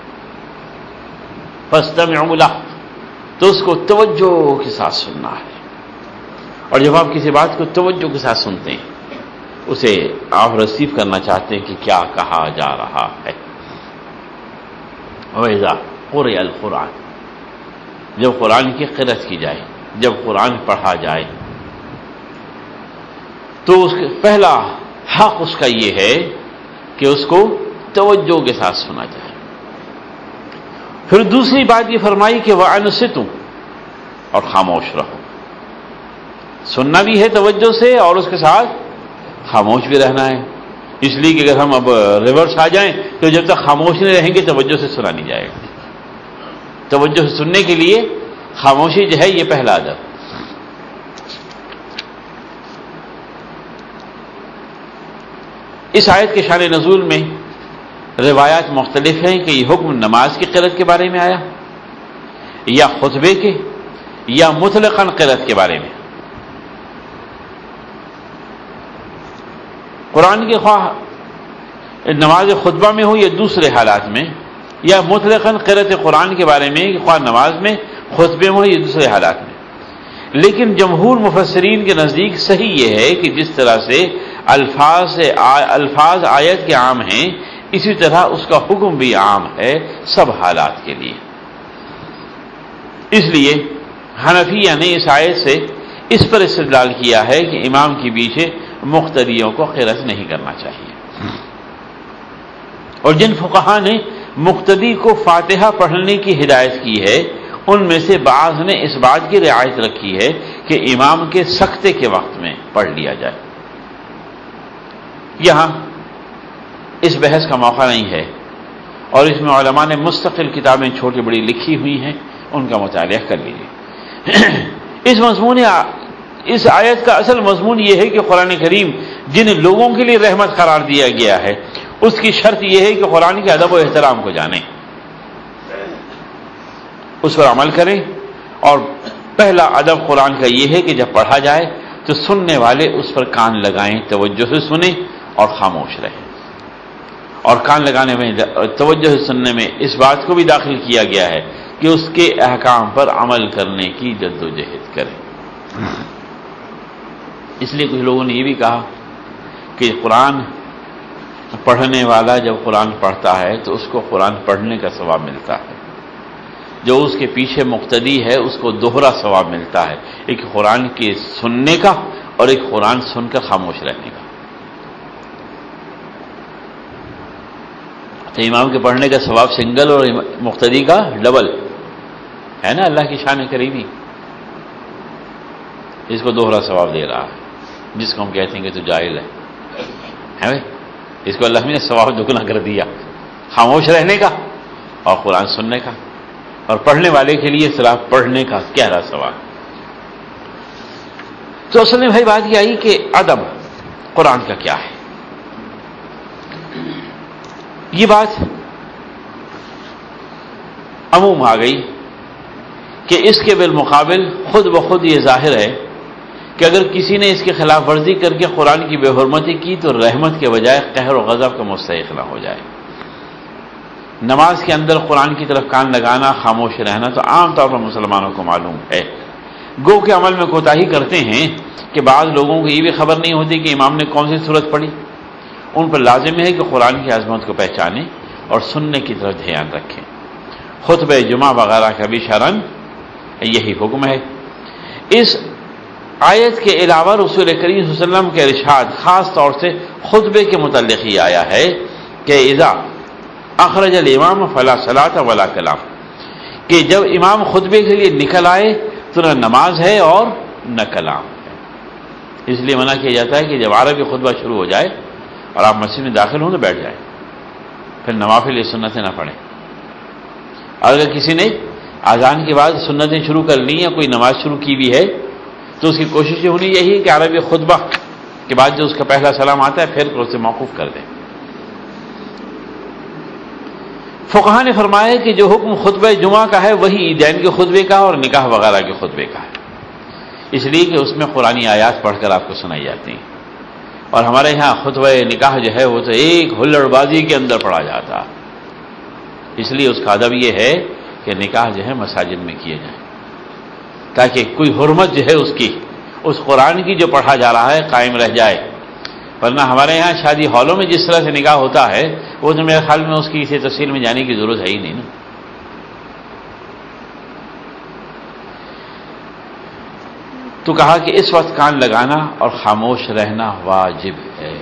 لہ، تو اس کو توجہ کے ساتھ سننا ہے. اور جب آپ کسی بات کو توجہ کے ساتھ سنتے ہیں، اسے آپ ریسیو کرنا چاہتے ہیں کہ کیا کہا جا رہا ہے. وَإِذَا قُرِئَ الْقُرْآنُ، جب قرآن کی قرأت کی جائے، جب قرآن پڑھا جائے، تو اس کے پہلا حق اس کا یہ ہے کہ اس کو توجہ کے ساتھ سنا جائے. پھر دوسری بات یہ فرمائی کہ وَأَنصِتُوا، اور خاموش رہو. سننا بھی ہے توجہ سے اور اس کے ساتھ خاموش بھی رہنا ہے. اس لیے کہ اگر ہم اب ریورس آ جائیں تو جب تک خاموش نہیں رہیں گے توجہ سے سنا نہیں جائے گا. توجہ سے سننے کے لیے خاموشی جو ہے یہ پہلا ادب. اس آیت کے شان نزول میں روایات مختلف ہیں کہ یہ حکم نماز کی قرأت کے بارے میں آیا یا خطبے کے یا مطلقاً قرأت کے بارے میں. قرآن کے خواہ نماز خطبہ میں ہو یا دوسرے حالات میں، یا مطلقاً قرأت قرآن کے بارے میں خواہ نماز میں، خطبے میں ہو یا دوسرے حالات میں. لیکن جمہور مفسرین کے نزدیک صحیح یہ ہے کہ جس طرح سے الفاظ آیت کے عام ہیں، اسی طرح اس کا حکم بھی عام ہے سب حالات کے لیے. اس لیے حنفیہ نے اس آیت سے اس پر استدلال کیا ہے کہ امام کے پیچھے مقتدیوں کو قرأت نہیں کرنا چاہیے. اور جن فقہا نے مقتدی کو فاتحہ پڑھنے کی ہدایت کی ہے، ان میں سے بعض نے اس بات کی رعایت رکھی ہے کہ امام کے سکتے کے وقت میں پڑھ لیا جائے. یہاں اس بحث کا موقع نہیں ہے، اور اس میں علماء نے مستقل کتابیں چھوٹی بڑی لکھی ہوئی ہیں، ان کا مطالعہ کر لیجیے. اس آیت کا اصل مضمون یہ ہے کہ قرآن کریم جن لوگوں کے لیے رحمت قرار دیا گیا ہے، اس کی شرط یہ ہے کہ قرآن کے ادب و احترام کو جانیں، اس پر عمل کریں. اور پہلا ادب قرآن کا یہ ہے کہ جب پڑھا جائے تو سننے والے اس پر کان لگائیں، توجہ سے سنیں اور خاموش رہیں. اور کان لگانے میں، توجہ سے سننے میں اس بات کو بھی داخل کیا گیا ہے کہ اس کے احکام پر عمل کرنے کی جد و جہد کریں. اس لیے کچھ لوگوں نے یہ بھی کہا کہ قرآن پڑھنے والا جب قرآن پڑھتا ہے تو اس کو قرآن پڑھنے کا ثواب ملتا ہے، جو اس کے پیچھے مقتدی ہے اس کو دوہرا ثواب ملتا ہے، ایک قرآن کے سننے کا اور ایک قرآن سن کر خاموش رہنے کا. تو امام کے پڑھنے کا ثواب سنگل اور مقتدی کا ڈبل ہے نا. اللہ کی شان کریمی اس کو دوہرا ثواب دے رہا ہے، جس کو ہم کہتے ہیں کہ تو جاہل ہے بھائی، اس کو اللہ نے ثواب دگنا کر دیا، خاموش رہنے کا اور قرآن سننے کا، اور پڑھنے والے کے لیے صرف پڑھنے کا گہرا ثواب. تو اصل میں بھائی بات یہ آئی کہ ادب قرآن کا کیا ہے. یہ بات عموم آ گئی کہ اس کے بالمقابل خود بخود یہ ظاہر ہے کہ اگر کسی نے اس کی خلاف ورزی کر کے قرآن کی بے حرمتی کی تو رحمت کے بجائے قہر و غضب کا مستحق نہ ہو جائے. نماز کے اندر قرآن کی طرف کان لگانا، خاموش رہنا تو عام طور پر مسلمانوں کو معلوم ہے. گو کے عمل میں کوتاہی کرتے ہیں کہ بعض لوگوں کو یہ بھی خبر نہیں ہوتی کہ امام نے کون سی سورت پڑھی. ان پر لازم ہے کہ قرآن کی عظمت کو پہچانیں اور سننے کی طرف دھیان رکھیں. خطبہ جمعہ وغیرہ کا بھی شرعاً یہی حکم ہے. اس آیت کے علاوہ رسول کریم صلی اللہ علیہ وسلم کے ارشاد خاص طور سے خطبے کے متعلق ہی آیا ہے کہ اذا اخرج الامام فلا صلاۃ ولا کلام، کہ جب امام خطبے کے لیے نکل آئے تو نہ نماز ہے اور نہ کلام ہے. اس لیے منع کیا جاتا ہے کہ جب عربی خطبہ شروع ہو جائے اور آپ مسجد میں داخل ہوں تو بیٹھ جائیں، پھر نوافل سنتیں نہ پڑھیں۔ اور اگر کسی نے اذان کے بعد سنتیں شروع کر لی یا کوئی نماز شروع کی بھی ہے تو اس کی کوشش یہ ہونی چاہیے کہ عربی خطبہ کے بعد جو اس کا پہلا سلام آتا ہے پھر اسے موقوف کر دیں۔ فقہا نے فرمایا کہ جو حکم خطبہ جمعہ کا ہے وہی عیدین کے خطبے کا اور نکاح وغیرہ کے خطبے کا ہے، اس لیے کہ اس میں قرآنی آیات پڑھ کر آپ کو سنائی جاتی ہیں، اور ہمارے یہاں خطبہ نکاح جو ہے وہ تو ایک ہلڑ بازی کے اندر پڑھا جاتا، اس لیے اس کا ادب یہ ہے کہ نکاح جو ہے مساجد میں کیے جائیں تاکہ کوئی حرمت جو ہے اس کی، اس قرآن کی جو پڑھا جا رہا ہے قائم رہ جائے۔ ورنہ ہمارے یہاں شادی ہالوں میں جس طرح سے نکاح ہوتا ہے وہ تو میرے خیال میں اس کی اسے تفصیل میں جانے کی ضرورت ہے ہی نہیں نا۔ تو کہا کہ اس وقت کان لگانا اور خاموش رہنا واجب ہے۔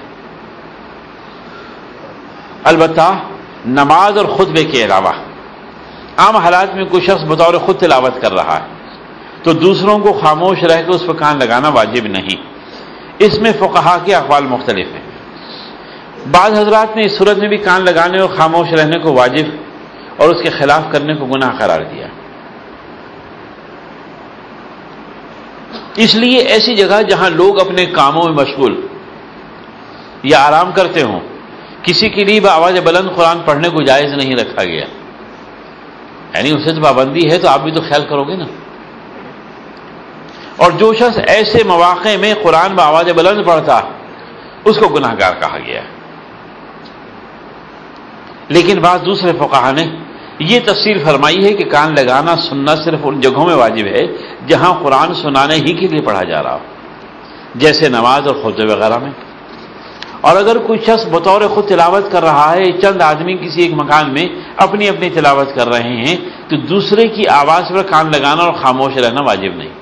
البتہ نماز اور خطبے کے علاوہ عام حالات میں کوئی شخص بطور خود تلاوت کر رہا ہے تو دوسروں کو خاموش رہ کے اس پر کان لگانا واجب نہیں۔ اس میں فقہا کے اقوال مختلف ہیں۔ بعض حضرات نے اس صورت میں بھی کان لگانے اور خاموش رہنے کو واجب اور اس کے خلاف کرنے کو گناہ قرار دیا۔ اس لیے ایسی جگہ جہاں لوگ اپنے کاموں میں مشغول یا آرام کرتے ہوں کسی کے لیے بآواز بلند قرآن پڑھنے کو جائز نہیں رکھا گیا، یعنی اسے تو پابندی ہے تو آپ بھی تو خیال کرو گے نا۔ اور جو شخص ایسے مواقع میں قرآن بآواز بلند پڑھتا اس کو گناہ گار کہا گیا ہے۔ لیکن بعض دوسرے فقہا نے یہ تفصیل فرمائی ہے کہ کان لگانا سننا صرف ان جگہوں میں واجب ہے جہاں قرآن سنانے ہی کے لیے پڑھا جا رہا ہو، جیسے نماز اور خطبے وغیرہ میں۔ اور اگر کوئی شخص بطور خود تلاوت کر رہا ہے، چند آدمی کسی ایک مکان میں اپنی اپنی تلاوت کر رہے ہیں تو دوسرے کی آواز پر کان لگانا اور خاموش رہنا واجب نہیں،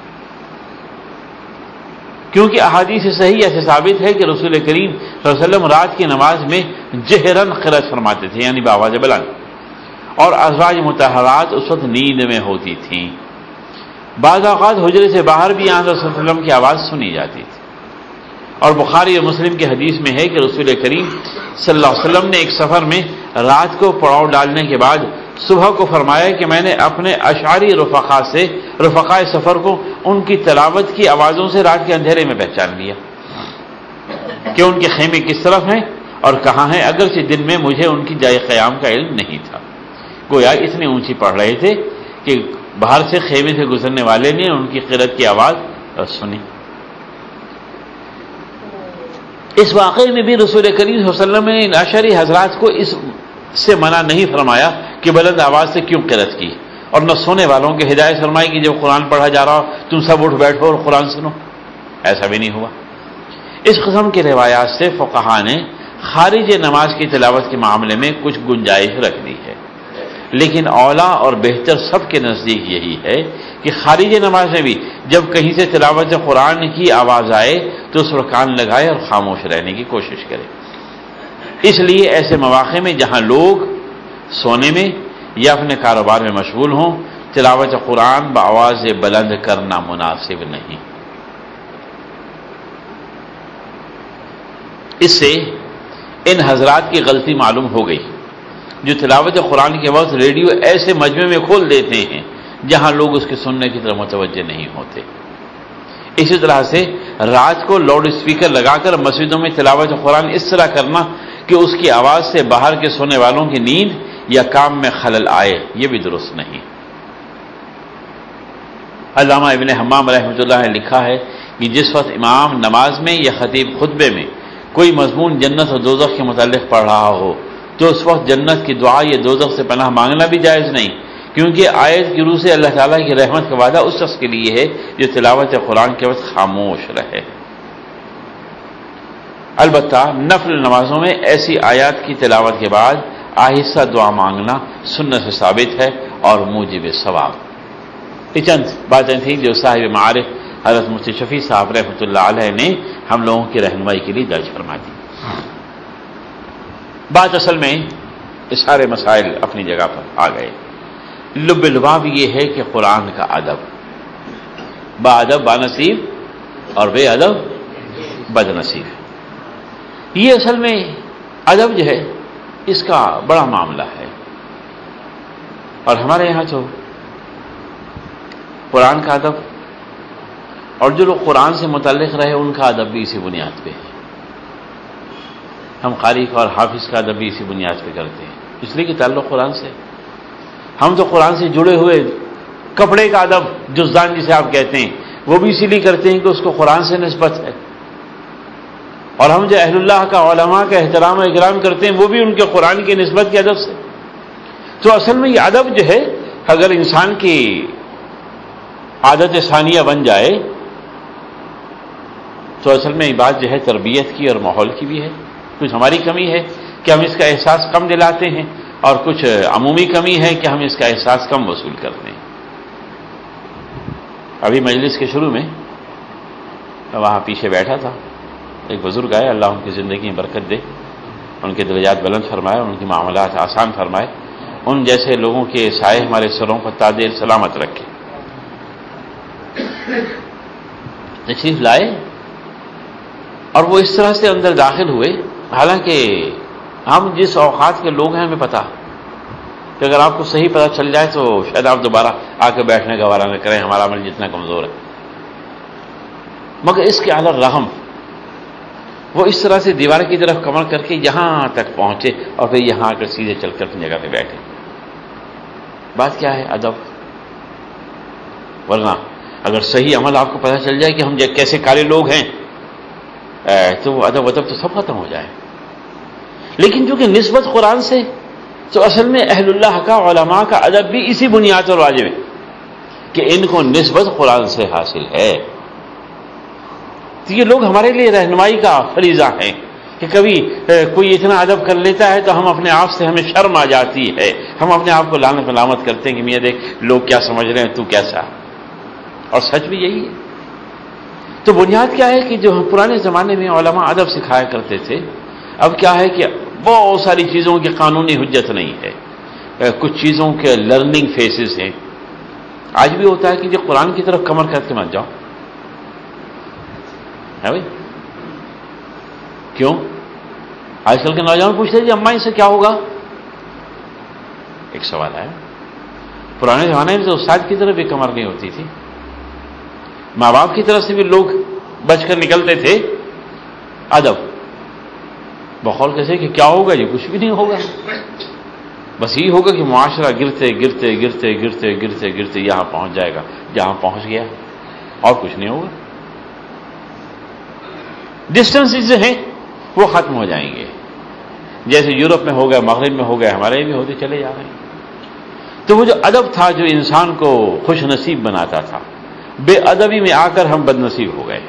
کیونکہ احادیث صحیح ایسے ثابت ہے کہ رسول کریم صلی اللہ علیہ وسلم رات کی نماز میں جہرن قرأت فرماتے تھے، یعنی بآواز بلند، اور ازواج مطہرات اس وقت نیند میں ہوتی تھیں۔ بعض اوقات حجرے سے باہر بھی آن رسول اللہ علیہ وسلم کی آواز سنی جاتی تھی۔ اور بخاری اور مسلم کی حدیث میں ہے کہ رسول کریم صلی اللہ علیہ وسلم نے ایک سفر میں رات کو پڑاؤ ڈالنے کے بعد صبح کو فرمایا کہ میں نے اپنے اشعری رفقائے سفر کو ان کی تلاوت کی آوازوں سے رات کے اندھیرے میں پہچان لیا کہ ان کے خیمے کس طرف ہیں اور کہاں ہیں، اگرچہ دن میں مجھے ان کی جائے قیام کا علم نہیں تھا۔ گویا اتنی اونچی پڑھ رہے تھے کہ باہر سے خیمے سے گزرنے والے نے ان کی قرأت کی آواز سنی۔ اس واقعے میں بھی رسول کریم صلی اللہ علیہ وسلم نے ان اشعری حضرات کو اس سے منع نہیں فرمایا کہ بلند آواز سے کیوں قرأت کی، اور نہ سونے والوں کی ہدایت فرمائی کہ جب قرآن پڑھا جا رہا ہو تم سب اٹھ بیٹھو اور قرآن سنو، ایسا بھی نہیں ہوا۔ اس قسم کی روایات سے فقہا نے خارج نماز کی تلاوت کے معاملے میں کچھ گنجائش رکھ دی ہے، لیکن اولا اور بہتر سب کے نزدیک یہی ہے کہ خارج نماز میں بھی جب کہیں سے تلاوت قرآن کی آواز آئے تو اس پر کان لگائے اور خاموش رہنے کی کوشش کرے۔ اس لیے ایسے مواقع میں جہاں لوگ سونے میں یا اپنے کاروبار میں مشغول ہوں تلاوت قرآن بآواز بلند کرنا مناسب نہیں۔ اس سے ان حضرات کی غلطی معلوم ہو گئی جو تلاوت قرآن کے وقت ریڈیو ایسے مجمع میں کھول دیتے ہیں جہاں لوگ اس کے سننے کی طرف متوجہ نہیں ہوتے۔ اسی طرح سے رات کو لاؤڈ اسپیکر لگا کر مسجدوں میں تلاوت قرآن اس طرح کرنا کہ اس کی آواز سے باہر کے سونے والوں کی نیند یا کام میں خلل آئے، یہ بھی درست نہیں۔ علامہ ابن حمام رحمۃ اللہ نے لکھا ہے کہ جس وقت امام نماز میں یا خطیب خطبے میں کوئی مضمون جنت اور دوزخ کے متعلق پڑھ رہا ہو تو اس وقت جنت کی دعا یا دوزخ سے پناہ مانگنا بھی جائز نہیں، کیونکہ آیت کی روح سے اللہ تعالیٰ کی رحمت کا وعدہ اس شخص کے لیے ہے جو تلاوت قرآن کے وقت خاموش رہے۔ البتہ نفل نمازوں میں ایسی آیات کی تلاوت کے بعد آہستہ دعا مانگنا سنت سے ثابت ہے اور موجب ثواب۔ یہ چند باتیں تھیں جو صاحب معارف حضرت مفتی شفیع صاحب رحمۃ اللہ علیہ نے ہم لوگوں کی رہنمائی کے لیے درج فرما دی۔ بات اصل میں یہ سارے مسائل اپنی جگہ پر آ گئے، لب لباب یہ ہے کہ قرآن کا ادب با ادب با نصیب اور بے ادب بد نصیب ہے. یہ اصل میں ادب جو ہے اس کا بڑا معاملہ ہے. اور ہمارے یہاں تو قرآن کا ادب اور جو لوگ قرآن سے متعلق رہے ان کا ادب بھی اسی بنیاد پہ ہے. ہم قاری اور حافظ کا ادب بھی اسی بنیاد پہ کرتے ہیں، اس لیے کہ تعلق قرآن سے. ہم تو قرآن سے جڑے ہوئے کپڑے کا ادب جزدان جسے آپ کہتے ہیں وہ بھی اسی لیے کرتے ہیں کہ اس کو قرآن سے نسبت ہے. اور ہم جو اہل اللہ کا علماء کا احترام و اکرام کرتے ہیں وہ بھی ان کے قرآن کی نسبت کے ادب سے. تو اصل میں یہ ادب جو ہے اگر انسان کی عادت ثانیہ بن جائے تو اصل میں یہ بات جو ہے تربیت کی اور ماحول کی بھی ہے. کچھ ہماری کمی ہے کہ ہم اس کا احساس کم دلاتے ہیں اور کچھ عمومی کمی ہے کہ ہم اس کا احساس کم وصول کرتے ہیں. ابھی مجلس کے شروع میں وہاں پیچھے بیٹھا تھا ایک بزرگ آئے، اللہ ان کی زندگی میں برکت دے، ان کے درجات بلند فرمائے، ان کی معاملات آسان فرمائے، ان جیسے لوگوں کے سائے ہمارے سروں پر تاج سلامت رکھے. تشریف لائے اور وہ اس طرح سے اندر داخل ہوئے، حالانکہ ہم جس اوقات کے لوگ ہیں ہمیں پتا کہ اگر آپ کو صحیح پتہ چل جائے تو شاید آپ دوبارہ آ کے بیٹھنے کا وارہ نہ کریں، ہمارا عمل جتنا کمزور ہے. مگر اس کے اعلی رحم وہ اس طرح سے دیوار کی طرف کمر کر کے یہاں تک پہنچے اور پھر یہاں آ کر سیدھے چل کر اپنی جگہ پہ بیٹھے. بات کیا ہے؟ ادب. ورنہ اگر صحیح عمل آپ کو پتہ چل جائے کہ ہم کیسے کالے لوگ ہیں تو وہ ادب تو سب ختم ہو جائے. لیکن چونکہ نسبت قرآن سے تو اصل میں اہل اللہ کا علماء کا ادب بھی اسی بنیاد پر واجب ہے کہ ان کو نسبت قرآن سے حاصل ہے. تو یہ لوگ ہمارے لیے رہنمائی کا فریضہ ہیں کہ کبھی کوئی اتنا ادب کر لیتا ہے تو ہم اپنے آپ سے ہمیں شرم آ جاتی ہے، ہم اپنے آپ کو لعنت ملامت کرتے ہیں کہ میاں دیکھ لوگ کیا سمجھ رہے ہیں، تو کیسا. اور سچ بھی یہی ہے. تو بنیاد کیا ہے کہ جو پرانے زمانے میں علماء ادب سکھایا کرتے تھے، اب کیا ہے کہ بہت ساری چیزوں کی قانونی حجت نہیں ہے، کچھ چیزوں کے لرننگ فیسز ہیں. آج بھی ہوتا ہے کہ جو قرآن کی طرف کمر کر کے مت جاؤ ہے بھائی. کیوں؟ آج کل کے نوجوان پوچھتے ہیں جی اماں اس سے کیا ہوگا. ایک سوال ہے، پرانے زمانے میں تو استاد کی طرف بھی کمر نہیں ہوتی تھی، ماں باپ کی طرف سے بھی لوگ بچ کر نکلتے تھے. ادب بقول کیسے کہ کیا ہوگا جی کچھ بھی نہیں ہوگا، بس یہ ہوگا کہ معاشرہ گرتے گرتے گرتے گرتے گرتے گرتے یہاں پہنچ جائے گا جہاں پہنچ گیا، اور کچھ نہیں ہوگا. ڈسٹنسز جو ہیں وہ ختم ہو جائیں گے، جیسے یورپ میں ہو گئے، مغرب میں ہو گئے، ہمارے بھی ہوتے چلے جا رہے ہیں. تو وہ جو ادب تھا جو انسان کو خوش نصیب بناتا تھا، بے ادبی میں آ کر ہم بد نصیب ہو گئے.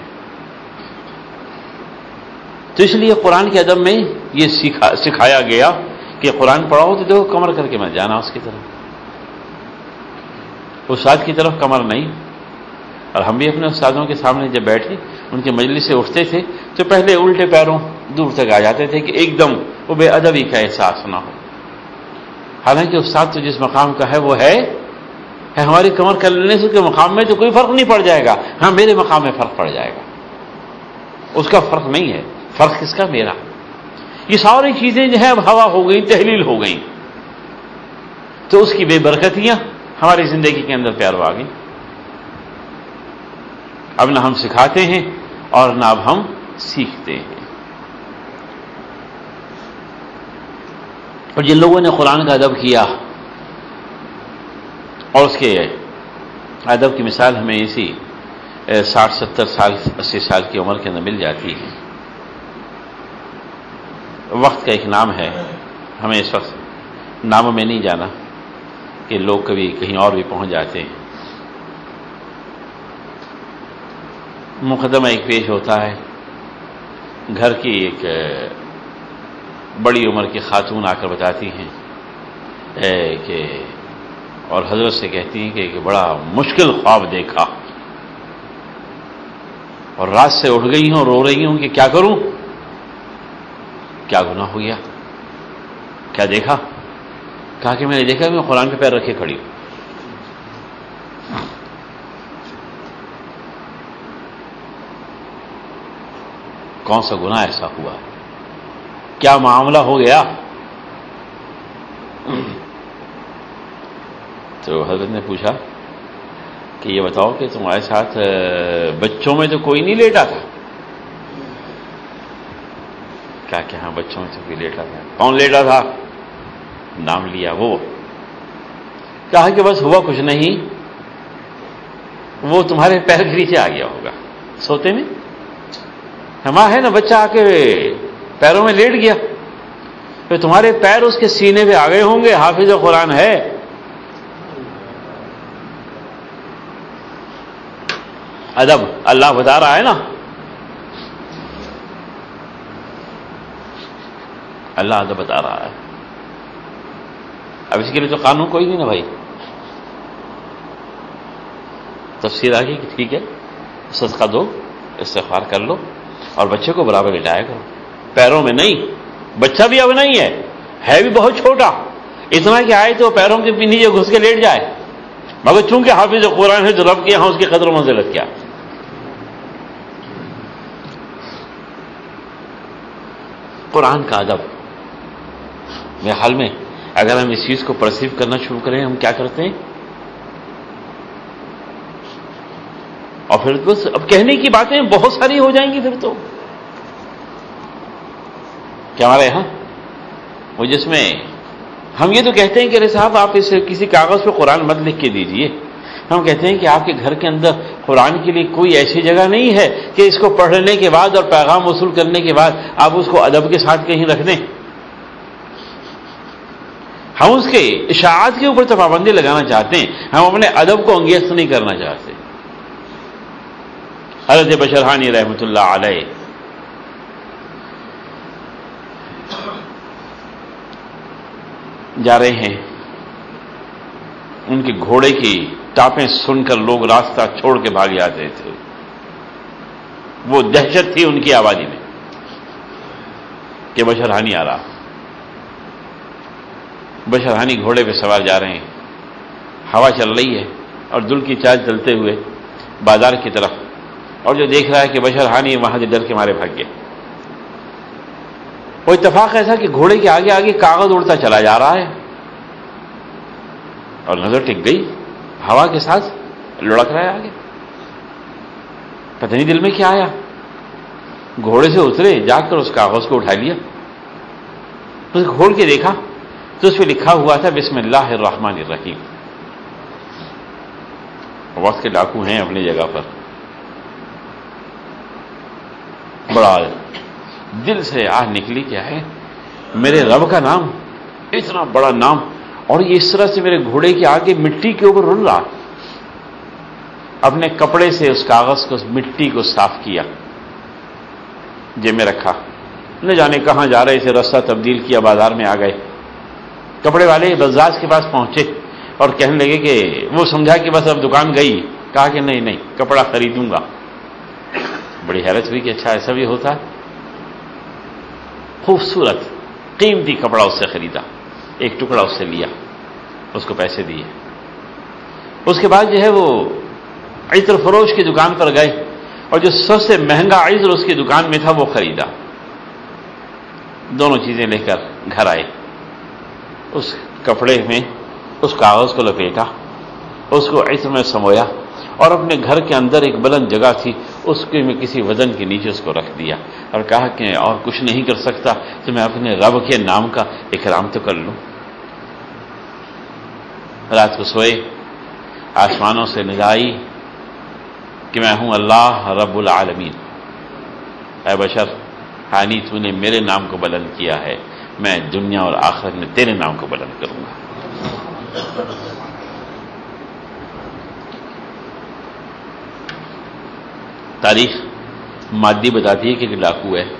تو اس لیے قرآن کے ادب میں یہ سکھایا گیا کہ قرآن پڑھاؤ تو دیکھو کمر کر کے مت جانا اس کی طرف، استاد کی طرف کمر نہیں. اور ہم بھی اپنے استادوں کے سامنے جب بیٹھے ان کے مجلس سے اٹھتے تھے تو پہلے الٹے پیروں دور تک آ جاتے تھے کہ ایک دم وہ بے ادبی کا احساس نہ ہو. حالانکہ استاد تو جس مقام کا ہے وہ ہے ہماری کمر کر لینے سے اس کے مقام میں تو کوئی فرق نہیں پڑ جائے گا. ہاں میرے مقام میں فرق پڑ جائے گا، اس کا فرق نہیں ہے. فرق کس کا؟ میرا. یہ ساری چیزیں جو ہیں اب ہوا ہو گئی، تحلیل ہو گئی، تو اس کی بے برکتیاں ہماری زندگی کے اندر پیار آ گئی. اب نہ ہم سکھاتے ہیں اور نہ اب ہم سیکھتے ہیں. اور جن لوگوں نے قرآن کا ادب کیا اور اس کے ادب کی مثال ہمیں اسی 60-70 سال 80 سال کی عمر کے اندر مل جاتی ہے. وقت کا ایک نام ہے، ہمیں اس وقت ناموں میں نہیں جانا کہ لوگ کبھی کہیں اور بھی پہنچ جاتے ہیں. مقدمہ ایک پیش ہوتا ہے، گھر کی ایک بڑی عمر کی خاتون آ کر بتاتی ہیں کہ اور حضرت سے کہتی ہیں کہ ایک بڑا مشکل خواب دیکھا اور رات سے اٹھ گئی ہوں، رو رہی ہوں کہ کیا کروں، کیا گناہ ہو گیا، کیا دیکھا. کہا کہ میں نے دیکھا کہ میں قرآن پہ پیر رکھے کھڑی ہوں. کون سا گناہ ایسا ہوا، کیا معاملہ ہو گیا؟ تو حضرت نے پوچھا کہ یہ بتاؤ کہ تمہارے ساتھ بچوں میں تو کوئی نہیں لیٹا تھا؟ کہا کہ ہاں بچوں میں تو کوئی لیٹا تھا۔ کون لیٹا تھا؟ نام لیا وہ۔ کہا کہ بس ہوا کچھ نہیں، وہ تمہارے پیر کے نیچے آ گیا ہوگا سوتے میں، ہمارا ہے نا بچہ آ کے پیروں میں لیٹ گیا، پھر تمہارے پیر اس کے سینے پہ آ گئے ہوں گے، حافظ قرآن ہے۔ ادب اللہ بتا رہا ہے نا، اللہ ادب بتا رہا ہے۔ اب اس کے لیے تو قانون کوئی نہیں نا بھائی، تفسیر آگے کہ ٹھیک ہے صدقہ دو، استغفار کر لو، اور بچے کو برابر لٹایا کرو، پیروں میں نہیں۔ بچہ بھی اب نہیں ہے بھی بہت چھوٹا، اتنا کہ آئے تو پیروں کے نیچے گھس کے لیٹ جائے، مگر چونکہ حافظ قرآن ہے تو رب کے یہاں اس کی قدر و منزلت کیا۔ قرآن کا ادب میرے حال میں اگر ہم اس چیز کو پرسیو کرنا شروع کریں، ہم کیا کرتے ہیں؟ اور پھر بس اب کہنے کی باتیں بہت ساری ہو جائیں گی، پھر تو کیا ہمارے یہاں وہ جس میں ہم یہ تو کہتے ہیں کہ ارے صاحب آپ اس کسی کاغذ پہ قرآن مت لکھ کے دیجئے، ہم کہتے ہیں کہ آپ کے گھر کے اندر قرآن کے لیے کوئی ایسی جگہ نہیں ہے کہ اس کو پڑھنے کے بعد اور پیغام وصول کرنے کے بعد آپ اس کو ادب کے ساتھ کہیں رکھ دیں۔ ہم اس کے اشاعت کے اوپر تو پابندی لگانا چاہتے ہیں، ہم اپنے ادب کو انگیز نہیں کرنا چاہتے۔ حضرت بشرحانی رحمۃ اللہ علیہ جا رہے ہیں، ان کے گھوڑے کی ٹاپیں سن کر لوگ راستہ چھوڑ کے بھاگ جاتے تھے، وہ دہشت تھی ان کی آبادی میں کہ بشرحانی آ رہا۔ بشرحانی گھوڑے پہ سوار جا رہے ہیں، ہوا چل رہی ہے اور دل کی چال چلتے ہوئے بازار کی طرف، اور جو دیکھ رہا ہے کہ بشرحانی وہاں سے ڈر کے مارے بھاگ گئے۔ وہ اتفاق ایسا کہ گھوڑے کے آگے آگے کاغذ اڑتا چلا جا رہا ہے، اور نظر ٹک گئی، ہوا کے ساتھ لڑک رہا ہے آگے۔ پتہ نہیں دل میں کیا آیا، گھوڑے سے اترے، جا کر اس کاغذ کو اٹھا لیا، اسے کھول کے دیکھا تو اس پہ لکھا ہوا تھا بسم اللہ الرحمن الرحیم۔ وقت کے ڈاکو ہیں اپنی جگہ پر، بڑا دل سے آہ نکلی، کیا ہے میرے رب کا نام، اتنا بڑا نام، اور یہ اس طرح سے میرے گھوڑے کے آگے مٹی کے اوپر رل رہا۔ اپنے کپڑے سے اس کاغذ کو، مٹی کو صاف کیا، جیب میں رکھا، نہ جانے کہاں جا رہے تھے، راستہ تبدیل کیا، بازار میں آ گئے۔ کپڑے والے بزاز کے پاس پہنچے اور کہنے لگے کہ وہ سمجھا کہ بس اب دکان گئی، کہا کہ نہیں کپڑا خریدوں گا۔ بڑی حیرت ہوئی کہ اچھا ایسا بھی ہوتا ہے۔ خوبصورت قیمتی کپڑا اس سے خریدا، ایک ٹکڑا اس سے لیا، اس کو پیسے دیے۔ اس کے بعد جو ہے وہ عطر فروش کی دکان پر گئے اور جو سب سے مہنگا عطر اس کی دکان میں تھا وہ خریدا، دونوں چیزیں لے کر گھر آئے، اس کپڑے میں اس کاغذ کو لپیٹا، اس کو عطر میں سمویا، اور اپنے گھر کے اندر ایک بلند جگہ تھی اس کے میں کسی وزن کے نیچے اس کو رکھ دیا، اور کہا کہ اور کچھ نہیں کر سکتا تو میں اپنے رب کے نام کا اکرام تو کر لوں۔ رات کو سوئے، آسمانوں سے ندا آئی کہ میں ہوں اللہ رب العالمین، اے بشر حانی تو نے میرے نام کو بلند کیا ہے، میں دنیا اور آخرت میں تیرے نام کو بلند کروں گا۔ تاریخ مادی بتاتی ہے کہ ایک ڈاکو ہے،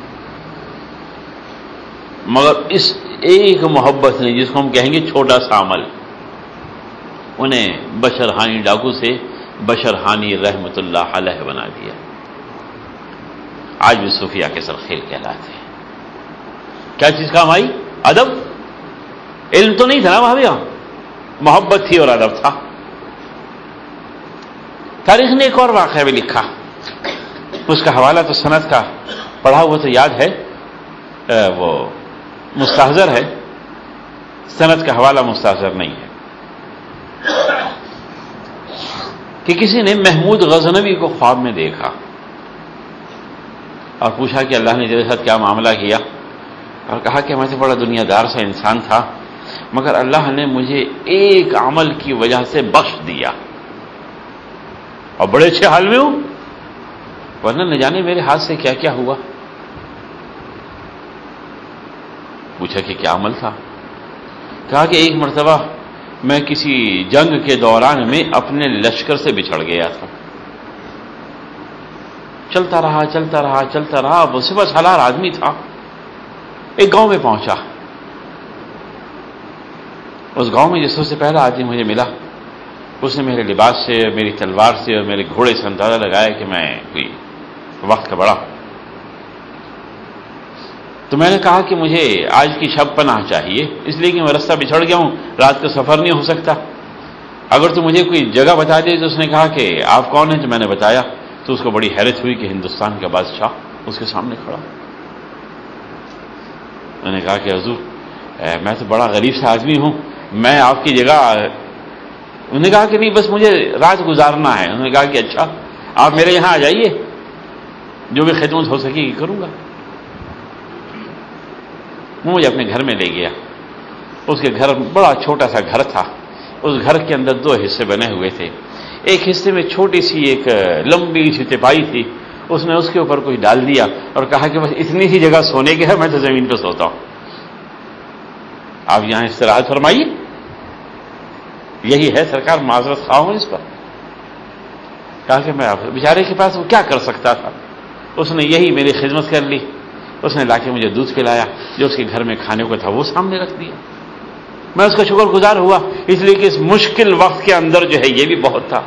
مگر اس ایک محبت نے، جس کو ہم کہیں گے چھوٹا سا عمل، انہیں بشرحانی ڈاکو سے بشرحانی رحمت اللہ علیہ بنا دیا۔ آج بھی صوفیہ کے سرخیل کہلاتے ہیں۔ کیا چیز کام آئی؟ ادب۔ علم تو نہیں تھا نا وہاں بھی، محبت تھی اور ادب تھا۔ تاریخ نے ایک اور واقعہ بھی لکھا، اس کا حوالہ تو سند کا پڑھا ہوا تو یاد ہے، وہ مستحضر ہے، سند کا حوالہ مستحضر نہیں ہے، کہ کسی نے محمود غزنوی کو خواب میں دیکھا اور پوچھا کہ اللہ نے تیرے ساتھ کیا معاملہ کیا، اور کہا کہ میں سے بڑا دنیا دار سا انسان تھا، مگر اللہ نے مجھے ایک عمل کی وجہ سے بخش دیا اور بڑے اچھے حال میں ہوں، ورنہ نہ جانے میرے ہاتھ سے کیا کیا ہوا۔ پوچھا کہ کیا عمل تھا؟ کہا کہ ایک مرتبہ میں کسی جنگ کے دوران میں اپنے لشکر سے بچھڑ گیا تھا، چلتا رہا، وہ صفا سالار آدمی تھا، ایک گاؤں میں پہنچا، اس گاؤں میں جس سے پہلا آدمی مجھے ملا، اس نے میرے لباس سے، میری تلوار سے اور میرے گھوڑے سے اندازہ لگایا کہ میں کوئی وقت کا بڑا ہوں۔ تو میں نے کہا کہ مجھے آج کی شب پناہ چاہیے، اس لیے کہ میں رستہ بچھڑ گیا ہوں، رات کا سفر نہیں ہو سکتا، اگر تو مجھے کوئی جگہ بتا دے۔ تو اس نے کہا کہ آپ کون ہیں؟ تو میں نے بتایا، تو اس کو بڑی حیرت ہوئی کہ ہندوستان کا بادشاہ اس کے سامنے کھڑا۔ میں نے کہا کہ حضور میں تو بڑا غریب سا آدمی ہوں، میں آپ کی جگہ۔ انہوں نے کہا کہ نہیں، بس مجھے رات گزارنا ہے۔ انہوں نے کہا کہ اچھا آپ میرے یہاں آ جائیے، جو بھی خدمت ہو سکے گی کروں گا۔ وہ مجھے اپنے گھر میں لے گیا، اس کے گھر بڑا چھوٹا سا گھر تھا، اس گھر کے اندر دو حصے بنے ہوئے تھے، ایک حصے میں چھوٹی سی ایک لمبی سی تپائی تھی، اس نے اس کے اوپر کوئی ڈال دیا اور کہا کہ بس اتنی ہی جگہ سونے کی ہے، میں تو زمین پہ سوتا ہوں، آپ یہاں استراحت فرمائیے۔ یہی ہے سرکار، معذرت خواہ ہوں اس پر۔ کہا کہ میں بیچارے کے پاس وہ کیا کر سکتا تھا، اس نے یہی میری خدمت کر لی، اس نے لا کے مجھے دودھ پلایا، جو اس کے گھر میں کھانے کو تھا وہ سامنے رکھ دیا، میں اس کا شکر گزار ہوا، اس لیے کہ اس مشکل وقت کے اندر جو ہے یہ بھی بہت تھا۔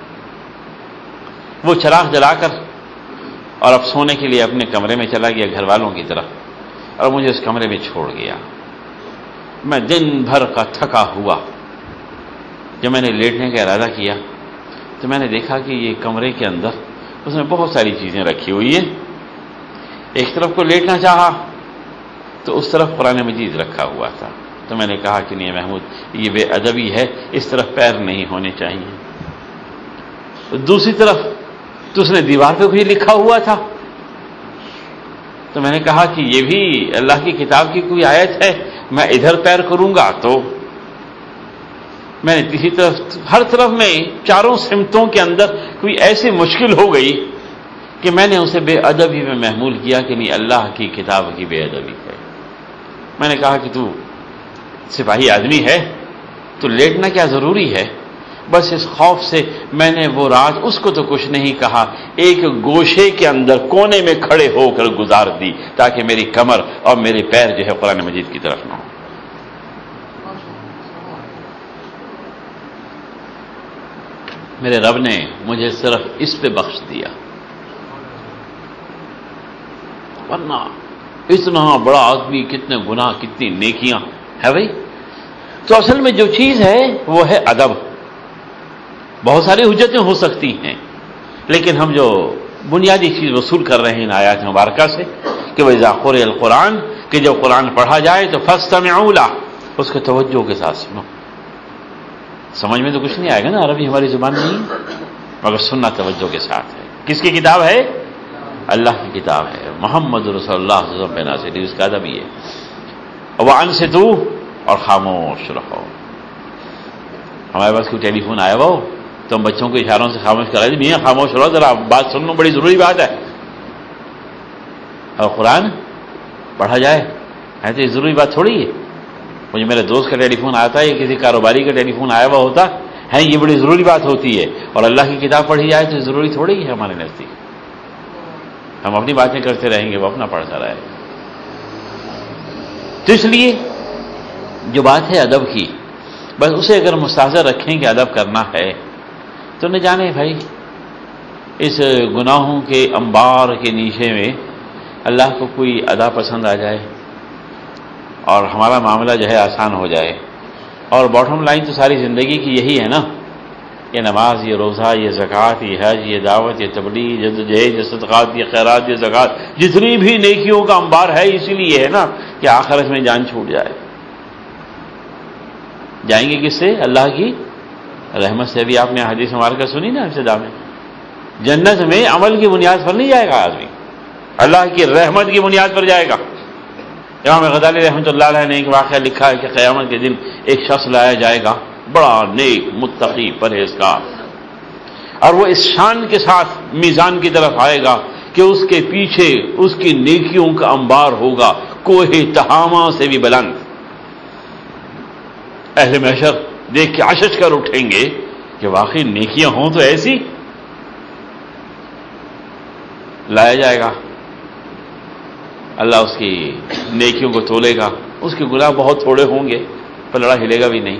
وہ چراغ جلا کر اور اب سونے کے لیے اپنے کمرے میں چلا گیا گھر والوں کی طرف، اور مجھے اس کمرے میں چھوڑ گیا۔ میں دن بھر کا تھکا ہوا، جب میں نے لیٹنے کا ارادہ کیا تو میں نے دیکھا کہ یہ کمرے کے اندر اس نے بہت ساری چیزیں رکھی ہوئی ہیں، ایک طرف کو لیٹنا چاہا تو اس طرف قرآن مجید رکھا ہوا تھا، تو میں نے کہا کہ نہیں محمود یہ بے ادبی ہے، اس طرف پیر نہیں ہونے چاہیے۔ دوسری طرف تو اس نے دیوار پہ کچھ لکھا ہوا تھا، تو میں نے کہا کہ یہ بھی اللہ کی کتاب کی کوئی آیت ہے، میں ادھر پیر کروں گا تو میں نے تیسری طرف، ہر طرف میں چاروں سمتوں کے اندر کوئی ایسی مشکل ہو گئی کہ میں نے اسے بے ادبی میں محمول کیا کہ نہیں اللہ کی کتاب کی بے ادبی ہے۔ میں نے کہا کہ تو سپاہی آدمی ہے تو لیٹنا کیا ضروری ہے؟ بس اس خوف سے میں نے وہ رات اس کو تو کچھ نہیں کہا، ایک گوشے کے اندر کونے میں کھڑے ہو کر گزار دی تاکہ میری کمر اور میرے پیر جو ہے قرآن مجید کی طرف نہ ہو۔ میرے رب نے مجھے صرف اس پہ بخش دیا، ورنہ اتنا بڑا آدمی، کتنے گناہ، کتنی نیکیاں ہے بھائی۔ تو اصل میں جو چیز ہے وہ ہے ادب۔ بہت ساری حجتیں ہو سکتی ہیں، لیکن ہم جو بنیادی چیز وصول کر رہے ہیں ان آیات مبارکہ سے کہ وَإِذَا قُرِئَ الْقُرْآنُ، کہ جب قرآن پڑھا جائے تو فَاسْتَمِعُوا لَهُ، اس کو توجہ کے ساتھ سنو۔ سمجھ میں تو کچھ نہیں آئے گا نا، عربی ہماری زبان نہیں، مگر سننا توجہ کے ساتھ ہے۔ کس کی کتاب ہے؟ اللہ کی کتاب ہے، محمد رسول اللہ صلی اللہ علیہ وسلم پہ نازل، اس کا ادب یہ ہے۔ وَأَنصِتُوا، اور خاموش رہو۔ ہمارے پاس کوئی ٹیلی فون آیا ہو تو ہم بچوں کو اشاروں سے خاموش کرا دیں، میاں خاموش رہو ذرا، بات سن لو، بڑی ضروری بات ہے۔ اور قرآن پڑھا جائے ہے تو یہ ضروری بات تھوڑی ہے۔ مجھے میرے دوست کا ٹیلی فون آتا ہے یا کسی کاروباری کا ٹیلی فون آیا ہوا ہوتا ہے، یہ بڑی ضروری بات ہوتی ہے، اور اللہ کی کتاب پڑھی جائے تو ضروری تھوڑی ہے ہمارے نزدیک۔ ہم اپنی باتیں کرتے رہیں گے، وہ اپنا پڑھتا رہے گا۔ تو اس لیے جو بات ہے ادب کی، بس اسے اگر مستحضر رکھیں کہ ادب کرنا ہے تو نہ جانے بھائی اس گناہوں کے انبار کے نیچے میں اللہ کو کوئی ادا پسند آ جائے اور ہمارا معاملہ جو ہے آسان ہو جائے۔ اور باٹم لائن تو ساری زندگی کی یہی ہے نا یہ نماز، یہ روزہ، یہ زکوٰۃ، یہ حج، یہ دعوت، یہ تبلیغ، یہ جدوجہد، یہ صدقات، یہ خیرات، یہ زکوٰۃ، جتنی بھی نیکیوں کا انبار ہے اسی لیے ہے نا کہ آخرت میں جان چھوٹ جائے. جائیں گے کس سے؟ اللہ کی رحمت سے. ابھی آپ نے حدیث مبارکہ سنی نا ابتدا میں، جنت میں عمل کی بنیاد پر نہیں جائے گا آدمی، اللہ کی رحمت کی بنیاد پر جائے گا. امام غزالی رحمۃ اللہ علیہ نے ایک واقعہ لکھا ہے کہ قیامت کے دن ایک شخص لایا جائے گا، بڑا نیک، متقی، پرہیزگار، اور وہ اس شان کے ساتھ میزان کی طرف آئے گا کہ اس کے پیچھے اس کی نیکیوں کا انبار ہوگا کوہ تہامہ سے بھی بلند. اہل محشر دیکھ کے عشش کر اٹھیں گے کہ واقعی نیکیاں ہوں تو ایسی. لایا جائے گا، اللہ اس کی نیکیوں کو تولے گا، اس کے گناہ بہت تھوڑے ہوں گے، پلڑا ہلے گا بھی نہیں.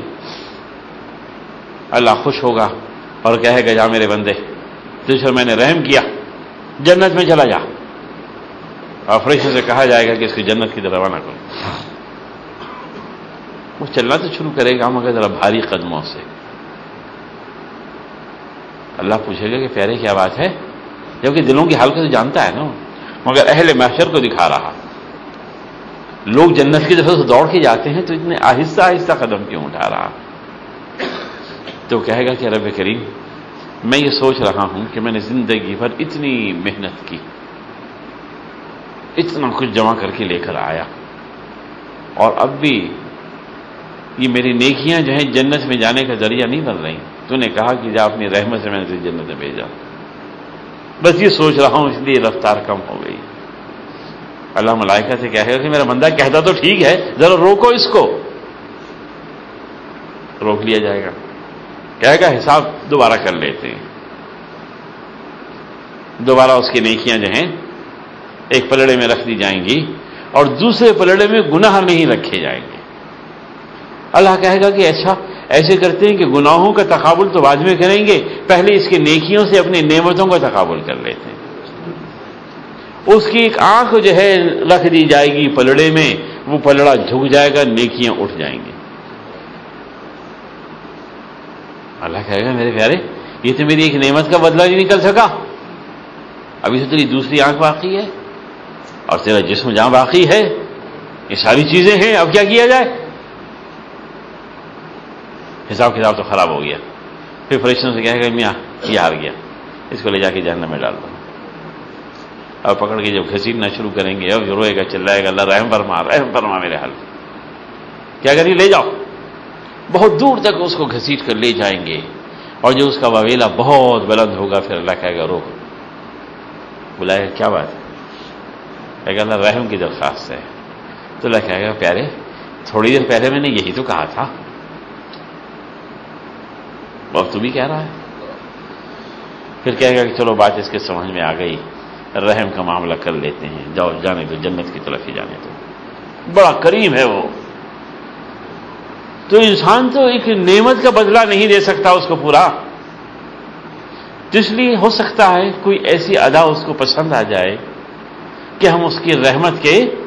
اللہ خوش ہوگا اور کہے گا جا میرے بندے، تجھ پر میں نے رحم کیا، جنت میں چلا جا. اور فرشتوں سے کہا جائے گا کہ اس کی جنت کی طرف روانہ کرو. وہ چلنا تو شروع کرے گا مگر ذرا بھاری قدموں سے. اللہ پوچھے گا کہ پیارے کیا بات ہے، جبکہ دلوں کی حال کو تو جانتا ہے نا، مگر اہل محشر کو دکھا رہا. لوگ جنت کی طرف سے دوڑ کے جاتے ہیں تو اتنے آہستہ آہستہ قدم کیوں اٹھا رہا؟ تو کہے گا کہ رب کریم، میں یہ سوچ رہا ہوں کہ میں نے زندگی بھر اتنی محنت کی، اتنا کچھ جمع کر کے لے کر آیا، اور اب بھی یہ میری نیکیاں جو ہیں جنت میں جانے کا ذریعہ نہیں بن رہی. تو نے کہا کہ جا اپنی رحمت سے میں نے تجھے جنت میں بھیجا، بس یہ سوچ رہا ہوں اس لیے رفتار کم ہو گئی. اللہ ملائکہ سے کہے گا کہ میرا بندہ کہتا تو ٹھیک ہے، ذرا روکو اس کو. روک لیا جائے گا، کہے گا حساب دوبارہ کر لیتے ہیں. دوبارہ اس کی نیکیاں جو ہیں ایک پلڑے میں رکھ دی جائیں گی اور دوسرے پلڑے میں گناہ نہیں رکھے جائیں گے. اللہ کہے گا کہ ایسے کرتے ہیں کہ گناہوں کا تقابل تو بعد میں کریں گے، پہلے اس کی نیکیوں سے اپنی نعمتوں کا تقابل کر لیتے ہیں. اس کی ایک آنکھ جو ہے رکھ دی جائے گی پلڑے میں، وہ پلڑا جھک جائے گا، نیکیاں اٹھ جائیں گی. اللہ کہے گا میرے پیارے یہ تو میری ایک نعمت کا بدلہ نہیں نکل سکا، ابھی تو تیری دوسری آنکھ باقی ہے اور تیرا جسم جہاں باقی ہے، یہ ساری چیزیں ہیں، اب کیا کیا جائے؟ حساب کتاب تو خراب ہو گیا. پھر فرشتوں سے کہے گا میاں یہ ہار گیا، اس کو لے جا کے جہنم میں ڈال دو. اب پکڑ کے جب گھسیٹنا شروع کریں گے، اب روئے گا، چلائے گا اللہ رحم فرما میرے حل. کیا کریے؟ لے جاؤ. بہت دور تک اس کو گھسیٹ کر لے جائیں گے، اور جو اس کا واویلا بہت بلند ہوگا پھر اللہ کہے گا روک. بلائے گا کیا بات ہے؟ کہے گا اللہ رحم کی درخواست ہے. تو اللہ کہے گا پیارے تھوڑی دیر پہلے میں نے یہی تو کہا تھا، اور تو بھی کہہ رہا ہے. پھر کہے گا کہ چلو بات اس کے سمجھ میں آ گئی، رحم کا معاملہ کر لیتے ہیں، جاؤ جانے دو، جنت کی طرف ہی جانے دو. بڑا کریم ہے وہ. تو انسان تو ایک نعمت کا بدلہ نہیں دے سکتا اس کو پورا، تو اس لیے ہو سکتا ہے کوئی ایسی ادا اس کو پسند آ جائے کہ ہم اس کی رحمت کے